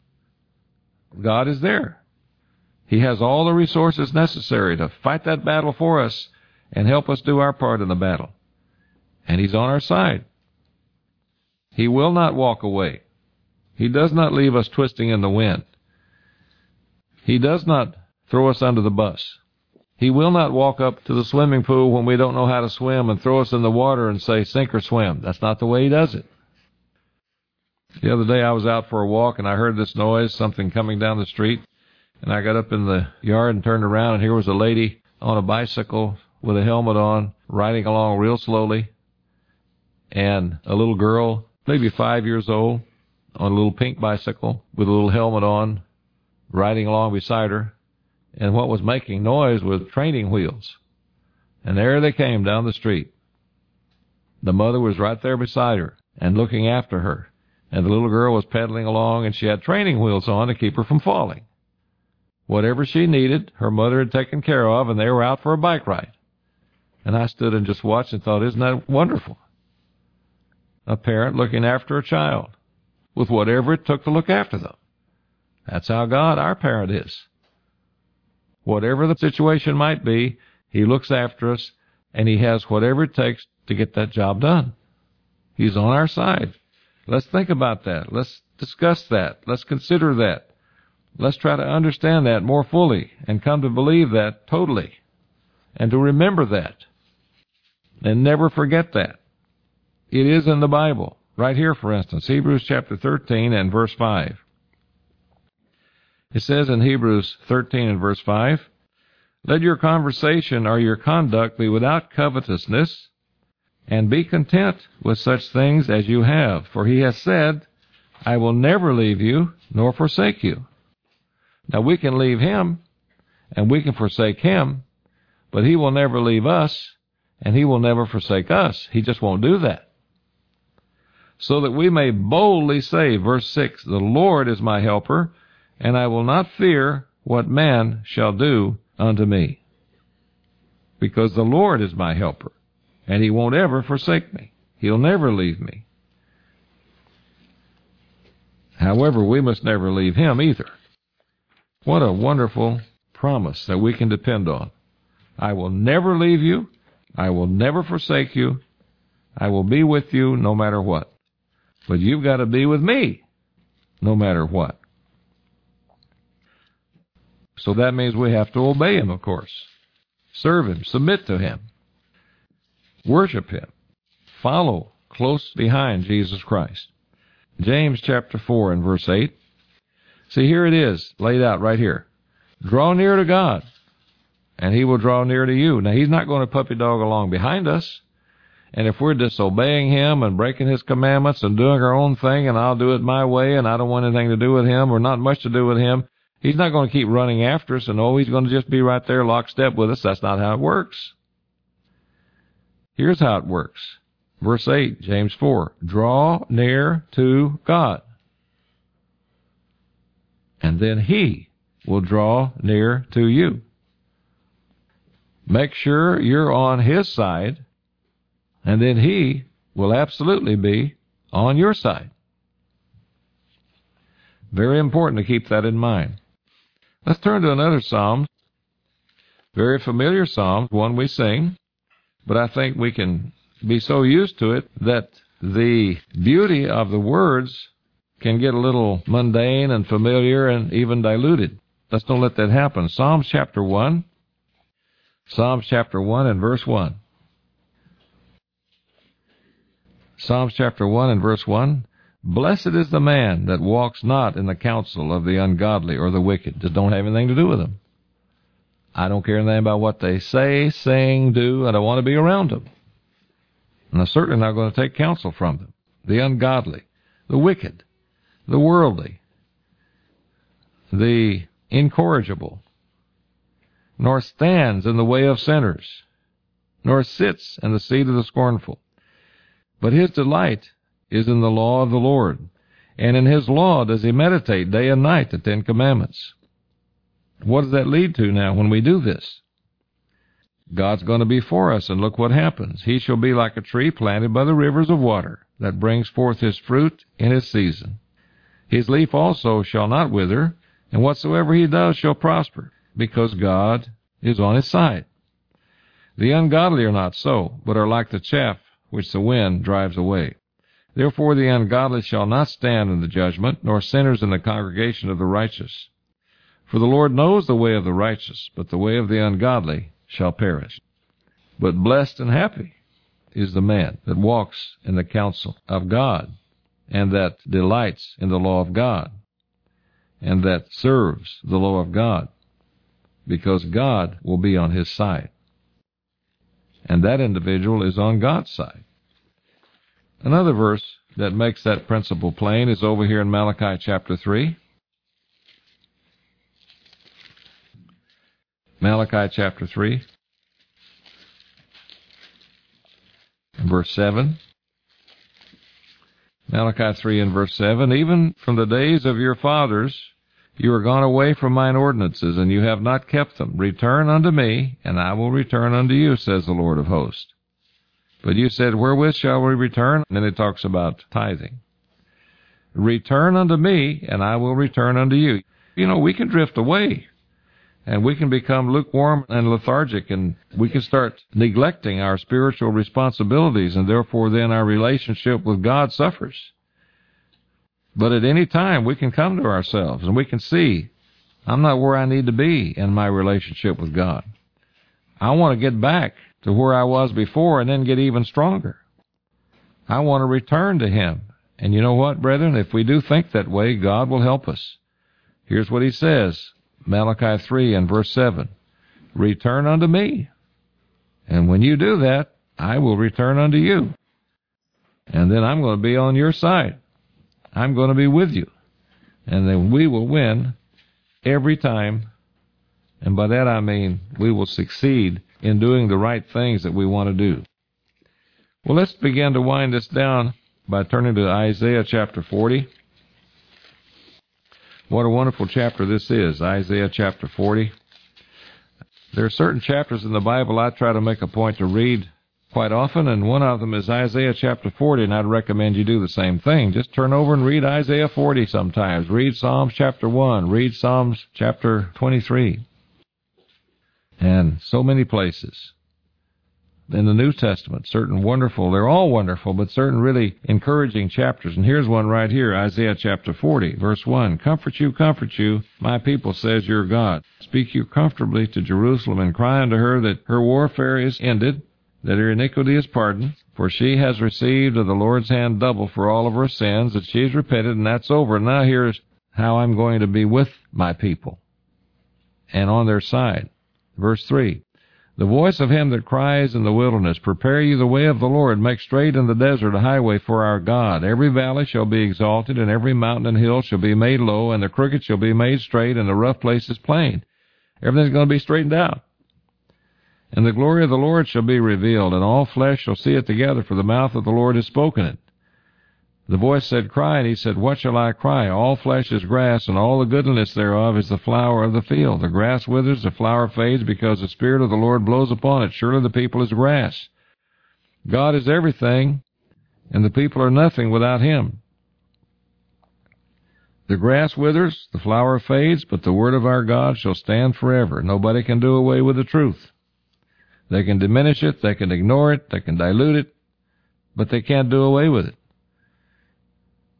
Speaker 1: God is there. He has all the resources necessary to fight that battle for us and help us do our part in the battle. And he's on our side. He will not walk away. He does not leave us twisting in the wind. He does not throw us under the bus. He will not walk up to the swimming pool when we don't know how to swim and throw us in the water and say, sink or swim. That's not the way he does it. The other day I was out for a walk and I heard this noise, something coming down the street. And I got up in the yard and turned around, and here was a lady on a bicycle with a helmet on, riding along real slowly, and a little girl, maybe 5 years old, on a little pink bicycle with a little helmet on, riding along beside her. And what was making noise was training wheels. And there they came down the street. The mother was right there beside her and looking after her. And the little girl was pedaling along, and she had training wheels on to keep her from falling. Whatever she needed, her mother had taken care of, and they were out for a bike ride. And I stood and just watched and thought, isn't that wonderful? A parent looking after a child with whatever it took to look after them. That's how God, our parent, is. Whatever the situation might be, he looks after us, and he has whatever it takes to get that job done. He's on our side. Let's think about that. Let's discuss that. Let's consider that. Let's try to understand that more fully and come to believe that totally and to remember that and never forget that. It is in the Bible. Right here, for instance, Hebrews chapter 13 and verse 5. It says in Hebrews 13 and verse 5, let your conversation or your conduct be without covetousness, and be content with such things as you have. For he has said, I will never leave you nor forsake you. Now, we can leave him, and we can forsake him, but he will never leave us, and he will never forsake us. He just won't do that. So that we may boldly say, verse 6, the Lord is my helper, and I will not fear what man shall do unto me. Because the Lord is my helper, and he won't ever forsake me. He'll never leave me. However, we must never leave him either. What a wonderful promise that we can depend on. I will never leave you. I will never forsake you. I will be with you no matter what. But you've got to be with me no matter what. So that means we have to obey him, of course. Serve him. Submit to him. Worship him. Follow close behind Jesus Christ. James chapter 4 and verse 8. See, here it is, laid out right here. Draw near to God, and he will draw near to you. Now, he's not going to puppy dog along behind us. And if we're disobeying him and breaking his commandments and doing our own thing, and I'll do it my way, and I don't want anything to do with him or not much to do with him, he's not going to keep running after us, and he's going to just be right there lockstep with us. That's not how it works. Here's how it works. Verse 8, James 4, draw near to God, and then he will draw near to you. Make sure you're on his side, and then he will absolutely be on your side. Very important to keep that in mind. Let's turn to another psalm. Very familiar psalm, one we sing, but I think we can be so used to it that the beauty of the words can get a little mundane and familiar and even diluted. Let's don't let that happen. Psalms chapter 1. Psalms chapter 1 and verse 1. Psalms chapter 1 and verse 1. Blessed is the man that walks not in the counsel of the ungodly or the wicked. That don't have anything to do with them. I don't care anything about what they say, sing, do. I don't want to be around them. And I'm certainly not going to take counsel from them. The ungodly, the wicked, the worldly, the incorrigible, nor stands in the way of sinners, nor sits in the seat of the scornful. But his delight is in the law of the Lord, and in his law does he meditate day and night, the 10 Commandments. What does that lead to now when we do this? God's going to be for us, and look what happens. He shall be like a tree planted by the rivers of water, that brings forth his fruit in his season. His leaf also shall not wither, and whatsoever he does shall prosper, because God is on his side. The ungodly are not so, but are like the chaff which the wind drives away. Therefore the ungodly shall not stand in the judgment, nor sinners in the congregation of the righteous. For the Lord knows the way of the righteous, but the way of the ungodly shall perish. But blessed and happy is the man that walks in the counsel of God, and that delights in the law of God, and that serves the law of God, because God will be on his side. And that individual is on God's side. Another verse that makes that principle plain is over here in Malachi chapter 3. Malachi chapter 3, and verse 7. Malachi 3 and verse 7. Even from the days of your fathers you are gone away from mine ordinances, and you have not kept them. Return unto me, and I will return unto you, says the Lord of hosts. But you said, wherewith shall we return? And then it talks about tithing. Return unto me, and I will return unto you. You know, we can drift away, and we can become lukewarm and lethargic, and we can start neglecting our spiritual responsibilities, and therefore then our relationship with God suffers. But at any time, we can come to ourselves, and we can see, I'm not where I need to be in my relationship with God. I want to get back to where I was before and then get even stronger. I want to return to him. And you know what, brethren? If we do think that way, God will help us. Here's what he says, Malachi 3 and verse 7. Return unto me. And when you do that, I will return unto you. And then I'm going to be on your side. I'm going to be with you. And then we will win every time. And by that I mean we will succeed in doing the right things that we want to do. Well, let's begin to wind this down by turning to Isaiah chapter 40. What a wonderful chapter this is, Isaiah chapter 40. There are certain chapters in the Bible I try to make a point to read quite often, and one of them is Isaiah chapter 40, and I'd recommend you do the same thing. Just turn over and read Isaiah 40 sometimes. Read Psalms chapter 1. Read Psalms chapter 23. And so many places in the New Testament, certain wonderful, they're all wonderful, but certain really encouraging chapters. And here's one right here, Isaiah chapter 40, verse 1. Comfort you, my people, says your God. Speak you comfortably to Jerusalem, and cry unto her that her warfare is ended, that her iniquity is pardoned, for she has received of the Lord's hand double for all of her sins, that she has repented, and that's over. Now here's how I'm going to be with my people and on their side. Verse 3, the voice of him that cries in the wilderness, prepare you the way of the Lord, make straight in the desert a highway for our God. Every valley shall be exalted, and every mountain and hill shall be made low, and the crooked shall be made straight, and the rough places plain. Everything's going to be straightened out. And the glory of the Lord shall be revealed, and all flesh shall see it together, for the mouth of the Lord has spoken it. The voice said, cry, and he said, what shall I cry? All flesh is grass, and all the goodness thereof is the flower of the field. The grass withers, the flower fades, because the Spirit of the Lord blows upon it. Surely the people is grass. God is everything, and the people are nothing without him. The grass withers, the flower fades, but the word of our God shall stand forever. Nobody can do away with the truth. They can diminish it, they can ignore it, they can dilute it, but they can't do away with it.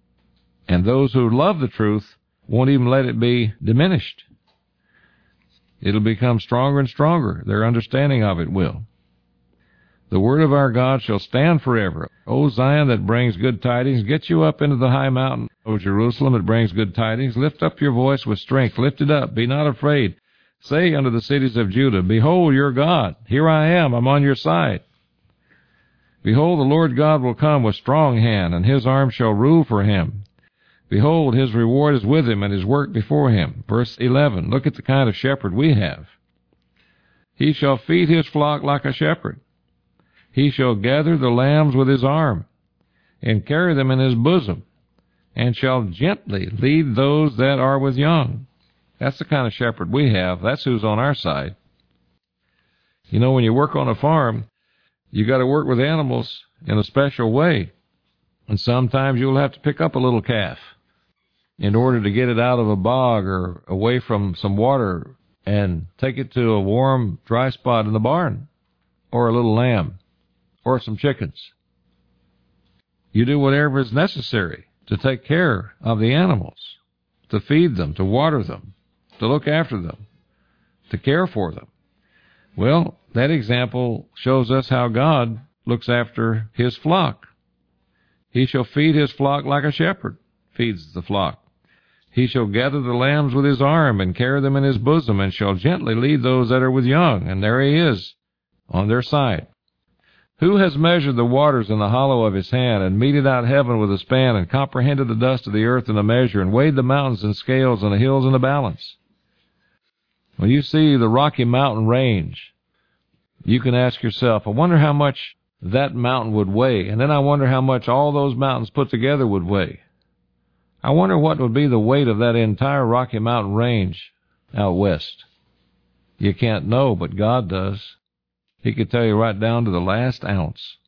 Speaker 1: And those who love the truth won't even let it be diminished. It'll become stronger and stronger. Their understanding of it will. The word of our God shall stand forever. O Zion, that brings good tidings, get you up into the high mountain. O Jerusalem, that brings good tidings, lift up your voice with strength. Lift it up. Be not afraid. Say unto the cities of Judah, behold your God. Here I am. I'm on your side. Behold, the Lord God will come with strong hand, and his arm shall rule for him. Behold, his reward is with him, and his work before him. Verse 11, look at the kind of shepherd we have. He shall feed his flock like a shepherd. He shall gather the lambs with his arm, and carry them in his bosom, and shall gently lead those that are with young. That's the kind of shepherd we have. That's who's on our side. You know, when you work on a farm, you got to work with animals in a special way. And sometimes you'll have to pick up a little calf in order to get it out of a bog or away from some water and take it to a warm, dry spot in the barn, or a little lamb, or some chickens. You do whatever is necessary to take care of the animals, to feed them, to water them, to look after them, to care for them. Well, that example shows us how God looks after his flock. He shall feed his flock like a shepherd feeds the flock. He shall gather the lambs with his arm and carry them in his bosom, and shall gently lead those that are with young. And there he is, on their side. Who has measured the waters in the hollow of his hand, and meted out heaven with a span, and comprehended the dust of the earth in a measure, and weighed the mountains in scales, and the hills in a balance? When you see the Rocky Mountain range, you can ask yourself, I wonder how much that mountain would weigh, and then I wonder how much all those mountains put together would weigh. I wonder what would be the weight of that entire Rocky Mountain range out west. You can't know, but God does. He could tell you right down to the last ounce.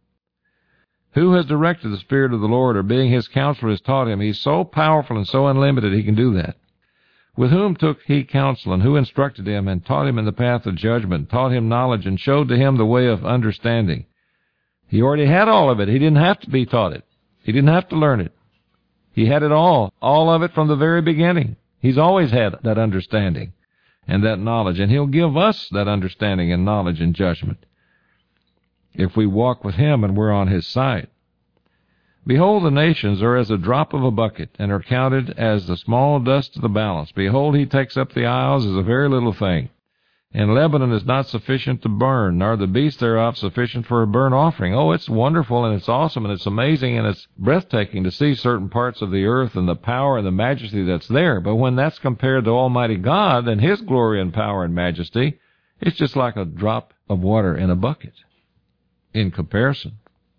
Speaker 1: Who has directed the Spirit of the Lord, or being his counselor has taught him? He's so powerful and so unlimited he can do that. With whom took he counsel, and who instructed him, and taught him in the path of judgment, taught him knowledge, and showed to him the way of understanding? He already had all of it. He didn't have to be taught it. He didn't have to learn it. He had it all of it from the very beginning. He's always had that understanding and that knowledge, and he'll give us that understanding and knowledge and judgment if we walk with him and we're on his side. Behold, the nations are as a drop of a bucket, and are counted as the small dust of the balance. Behold, he takes up the isles as a very little thing. And Lebanon is not sufficient to burn, nor the beast thereof sufficient for a burnt offering. Oh, it's wonderful, and it's awesome, and it's amazing, and it's breathtaking to see certain parts of the earth and the power and the majesty that's there. But when that's compared to Almighty God and his glory and power and majesty, it's just like a drop of water in a bucket in comparison.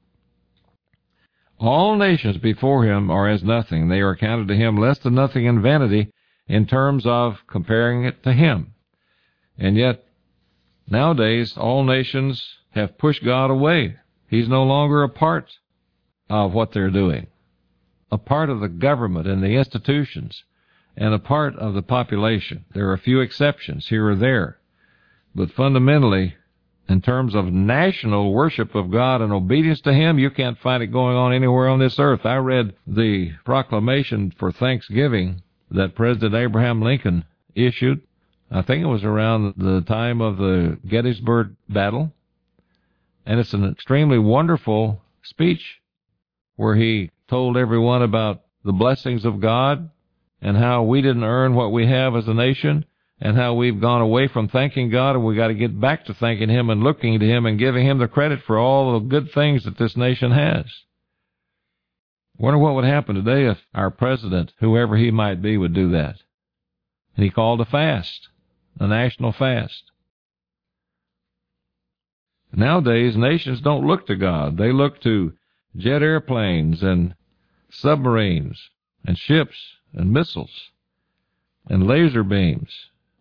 Speaker 1: All nations before him are as nothing. They are counted to him less than nothing in vanity in terms of comparing it to him. And yet, nowadays, all nations have pushed God away. He's no longer a part of what they're doing, a part of the government and the institutions, and a part of the population. There are a few exceptions here or there. But fundamentally, in terms of national worship of God and obedience to him, you can't find it going on anywhere on this earth. I read the proclamation for Thanksgiving that President Abraham Lincoln issued. I think it was around the time of the Gettysburg Battle. And it's an extremely wonderful speech where he told everyone about the blessings of God and how we didn't earn what we have as a nation, and how we've gone away from thanking God, and we got to get back to thanking him and looking to him and giving him the credit for all the good things that this nation has. I wonder what would happen today if our president, whoever he might be, would do that. And he called a fast, a national fast. Nowadays, nations don't look to God. They look to jet airplanes and submarines and ships and missiles and laser beams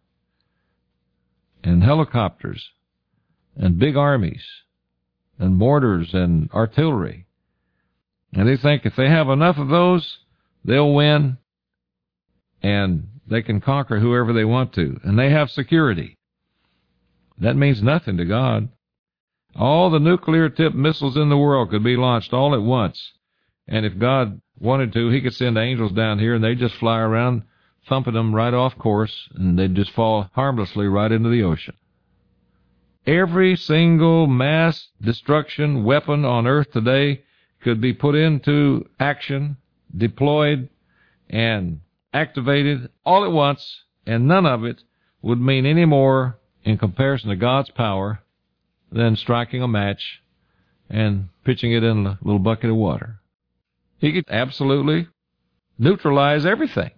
Speaker 1: and helicopters and big armies and mortars and artillery. And they think if they have enough of those, they'll win and they can conquer whoever they want to. And they have security. That means nothing to God. All the nuclear-tipped missiles in the world could be launched all at once. And if God wanted to, he could send angels down here and they just fly around thumping them right off course, and they'd just fall harmlessly right into the ocean. Every single mass destruction weapon on earth today could be put into action, deployed, and activated all at once, and none of it would mean any more in comparison to God's power than striking a match and pitching it in a little bucket of water. He could absolutely neutralize everything.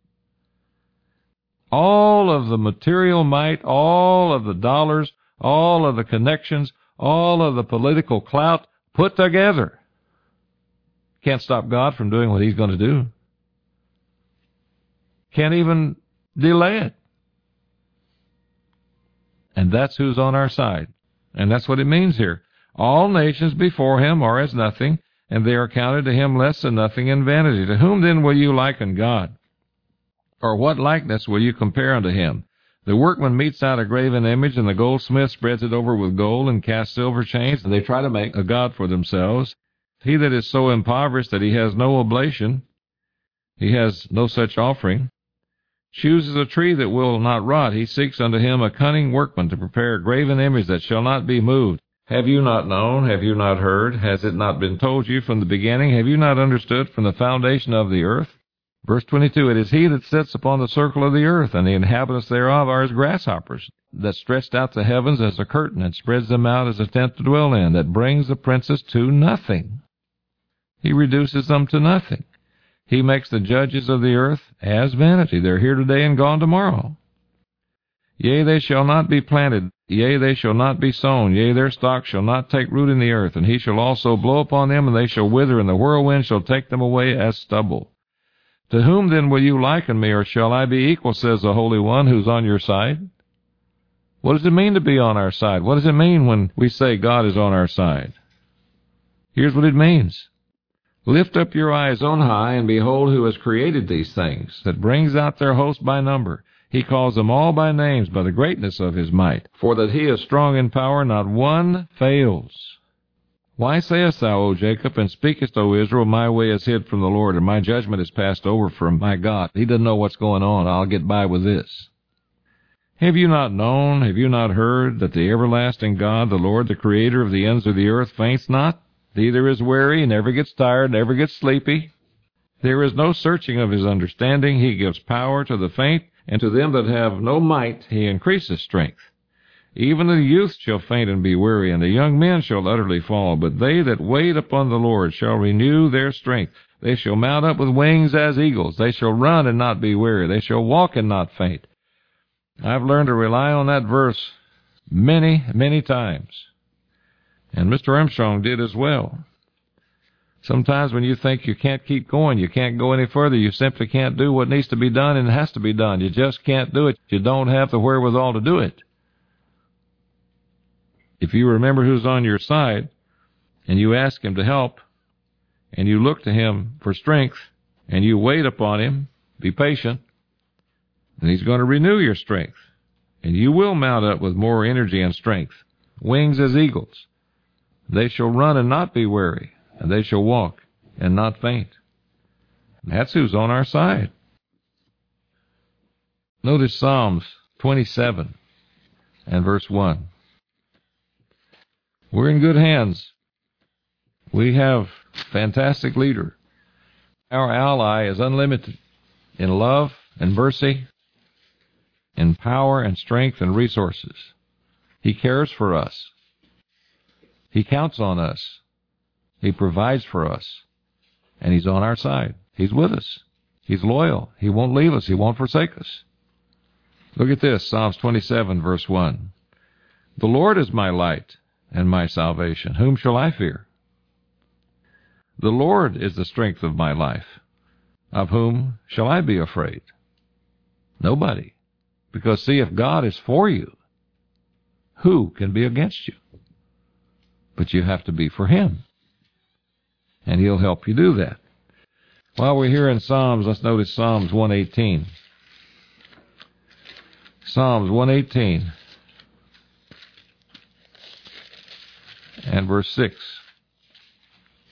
Speaker 1: All of the material might, all of the dollars, all of the connections, all of the political clout put together can't stop God from doing what He's going to do. Can't even delay it. And that's who's on our side. And that's what it means here. All nations before Him are as nothing, and they are counted to Him less than nothing in vanity. To whom then will you liken God? Or what likeness will you compare unto Him? The workman meets out a graven image, and the goldsmith spreads it over with gold and casts silver chains, and they try to make a god for themselves. He that is so impoverished that he has no oblation, he has no such offering, chooses a tree that will not rot. He seeks unto him a cunning workman to prepare a graven image that shall not be moved. Have you not known? Have you not heard? Has it not been told you from the beginning? Have you not understood from the foundation of the earth? Verse 22, it is He that sits upon the circle of the earth, and the inhabitants thereof are as grasshoppers, that stretched out the heavens as a curtain, and spreads them out as a tent to dwell in, that brings the princes to nothing. He reduces them to nothing. He makes the judges of the earth as vanity. They're here today and gone tomorrow. Yea, they shall not be planted. Yea, they shall not be sown. Yea, their stock shall not take root in the earth. And He shall also blow upon them, and they shall wither, and the whirlwind shall take them away as stubble. To whom then will you liken me, or shall I be equal, says the Holy One, who's on your side? What does it mean to be on our side? What does it mean when we say God is on our side? Here's what it means. Lift up your eyes on high, and behold who has created these things, that brings out their host by number. He calls them all by names, by the greatness of His might. For that He is strong in power, not one fails. Why sayest thou, O Jacob, and speakest, O Israel, my way is hid from the Lord, and my judgment is passed over from my God? He doesn't know what's going on. I'll get by with this. Have you not known, have you not heard, that the everlasting God, the Lord, the Creator of the ends of the earth, faints not, neither is weary, never gets tired, never gets sleepy? There is no searching of His understanding. He gives power to the faint, and to them that have no might He increases strength. Even the youth shall faint and be weary, and the young men shall utterly fall. But they that wait upon the Lord shall renew their strength. They shall mount up with wings as eagles. They shall run and not be weary. They shall walk and not faint. I've learned to rely on that verse many, many times. And Mr. Armstrong did as well. Sometimes when you think you can't keep going, you can't go any further, you simply can't do what needs to be done, and it has to be done. You just can't do it. You don't have the wherewithal to do it. If you remember who's on your side, and you ask Him to help, and you look to Him for strength, and you wait upon Him, be patient, then He's going to renew your strength, and you will mount up with more energy and strength, wings as eagles. They shall run and not be weary, and they shall walk and not faint. And that's who's on our side. Notice Psalms 27 and verse 1. We're in good hands. We have a fantastic leader. Our ally is unlimited in love and mercy, in power and strength and resources. He cares for us. He counts on us. He provides for us. And He's on our side. He's with us. He's loyal. He won't leave us. He won't forsake us. Look at this, Psalms 27, verse 1. The Lord is my light and my salvation. Whom shall I fear? The Lord is the strength of my life. Of whom shall I be afraid? Nobody. Because see, if God is for you, who can be against you? But you have to be for Him. And He'll help you do that. While we're here in Psalms, let's notice Psalms 118. Psalms 118 and verse 6.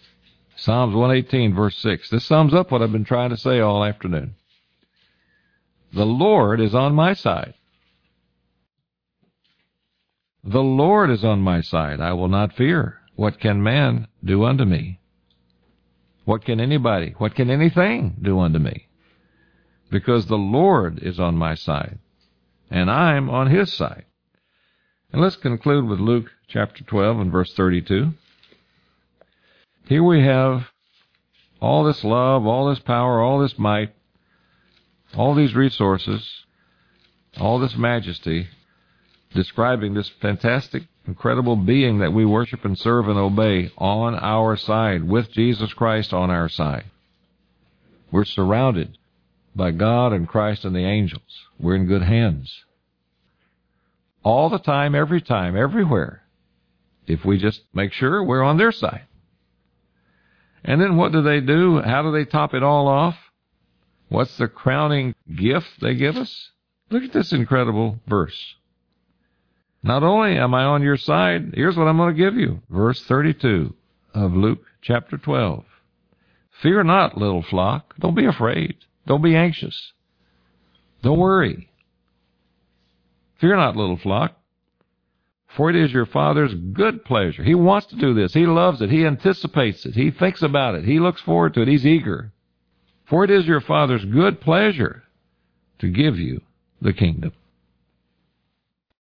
Speaker 1: Psalms 118, verse 6. This sums up what I've been trying to say all afternoon. The Lord is on my side. The Lord is on my side. I will not fear. What can man do unto me? What can anything do unto me? Because the Lord is on my side, and I'm on his side. And let's conclude with Luke chapter 12 and verse 32. Here we have all this love, all this power, all this might, all these resources, all this majesty, describing this fantastic, incredible being that we worship and serve and obey on our side, with Jesus Christ on our side. We're surrounded by God and Christ and the angels. We're in good hands. All the time, everywhere, if we just make sure we're on their side. And then what do? How do they top it all off? What's the crowning gift they give us? Look at this incredible verse. Not only am I on your side, here's what I'm going to give you. Verse 32 of Luke chapter 12. Fear not, little flock. Don't be afraid. Don't be anxious. Don't worry. Fear not, little flock. For it is your Father's good pleasure. He wants to do this. He loves it. He anticipates it. He thinks about it. He looks forward to it. He's eager. For it is your Father's good pleasure to give you the kingdom.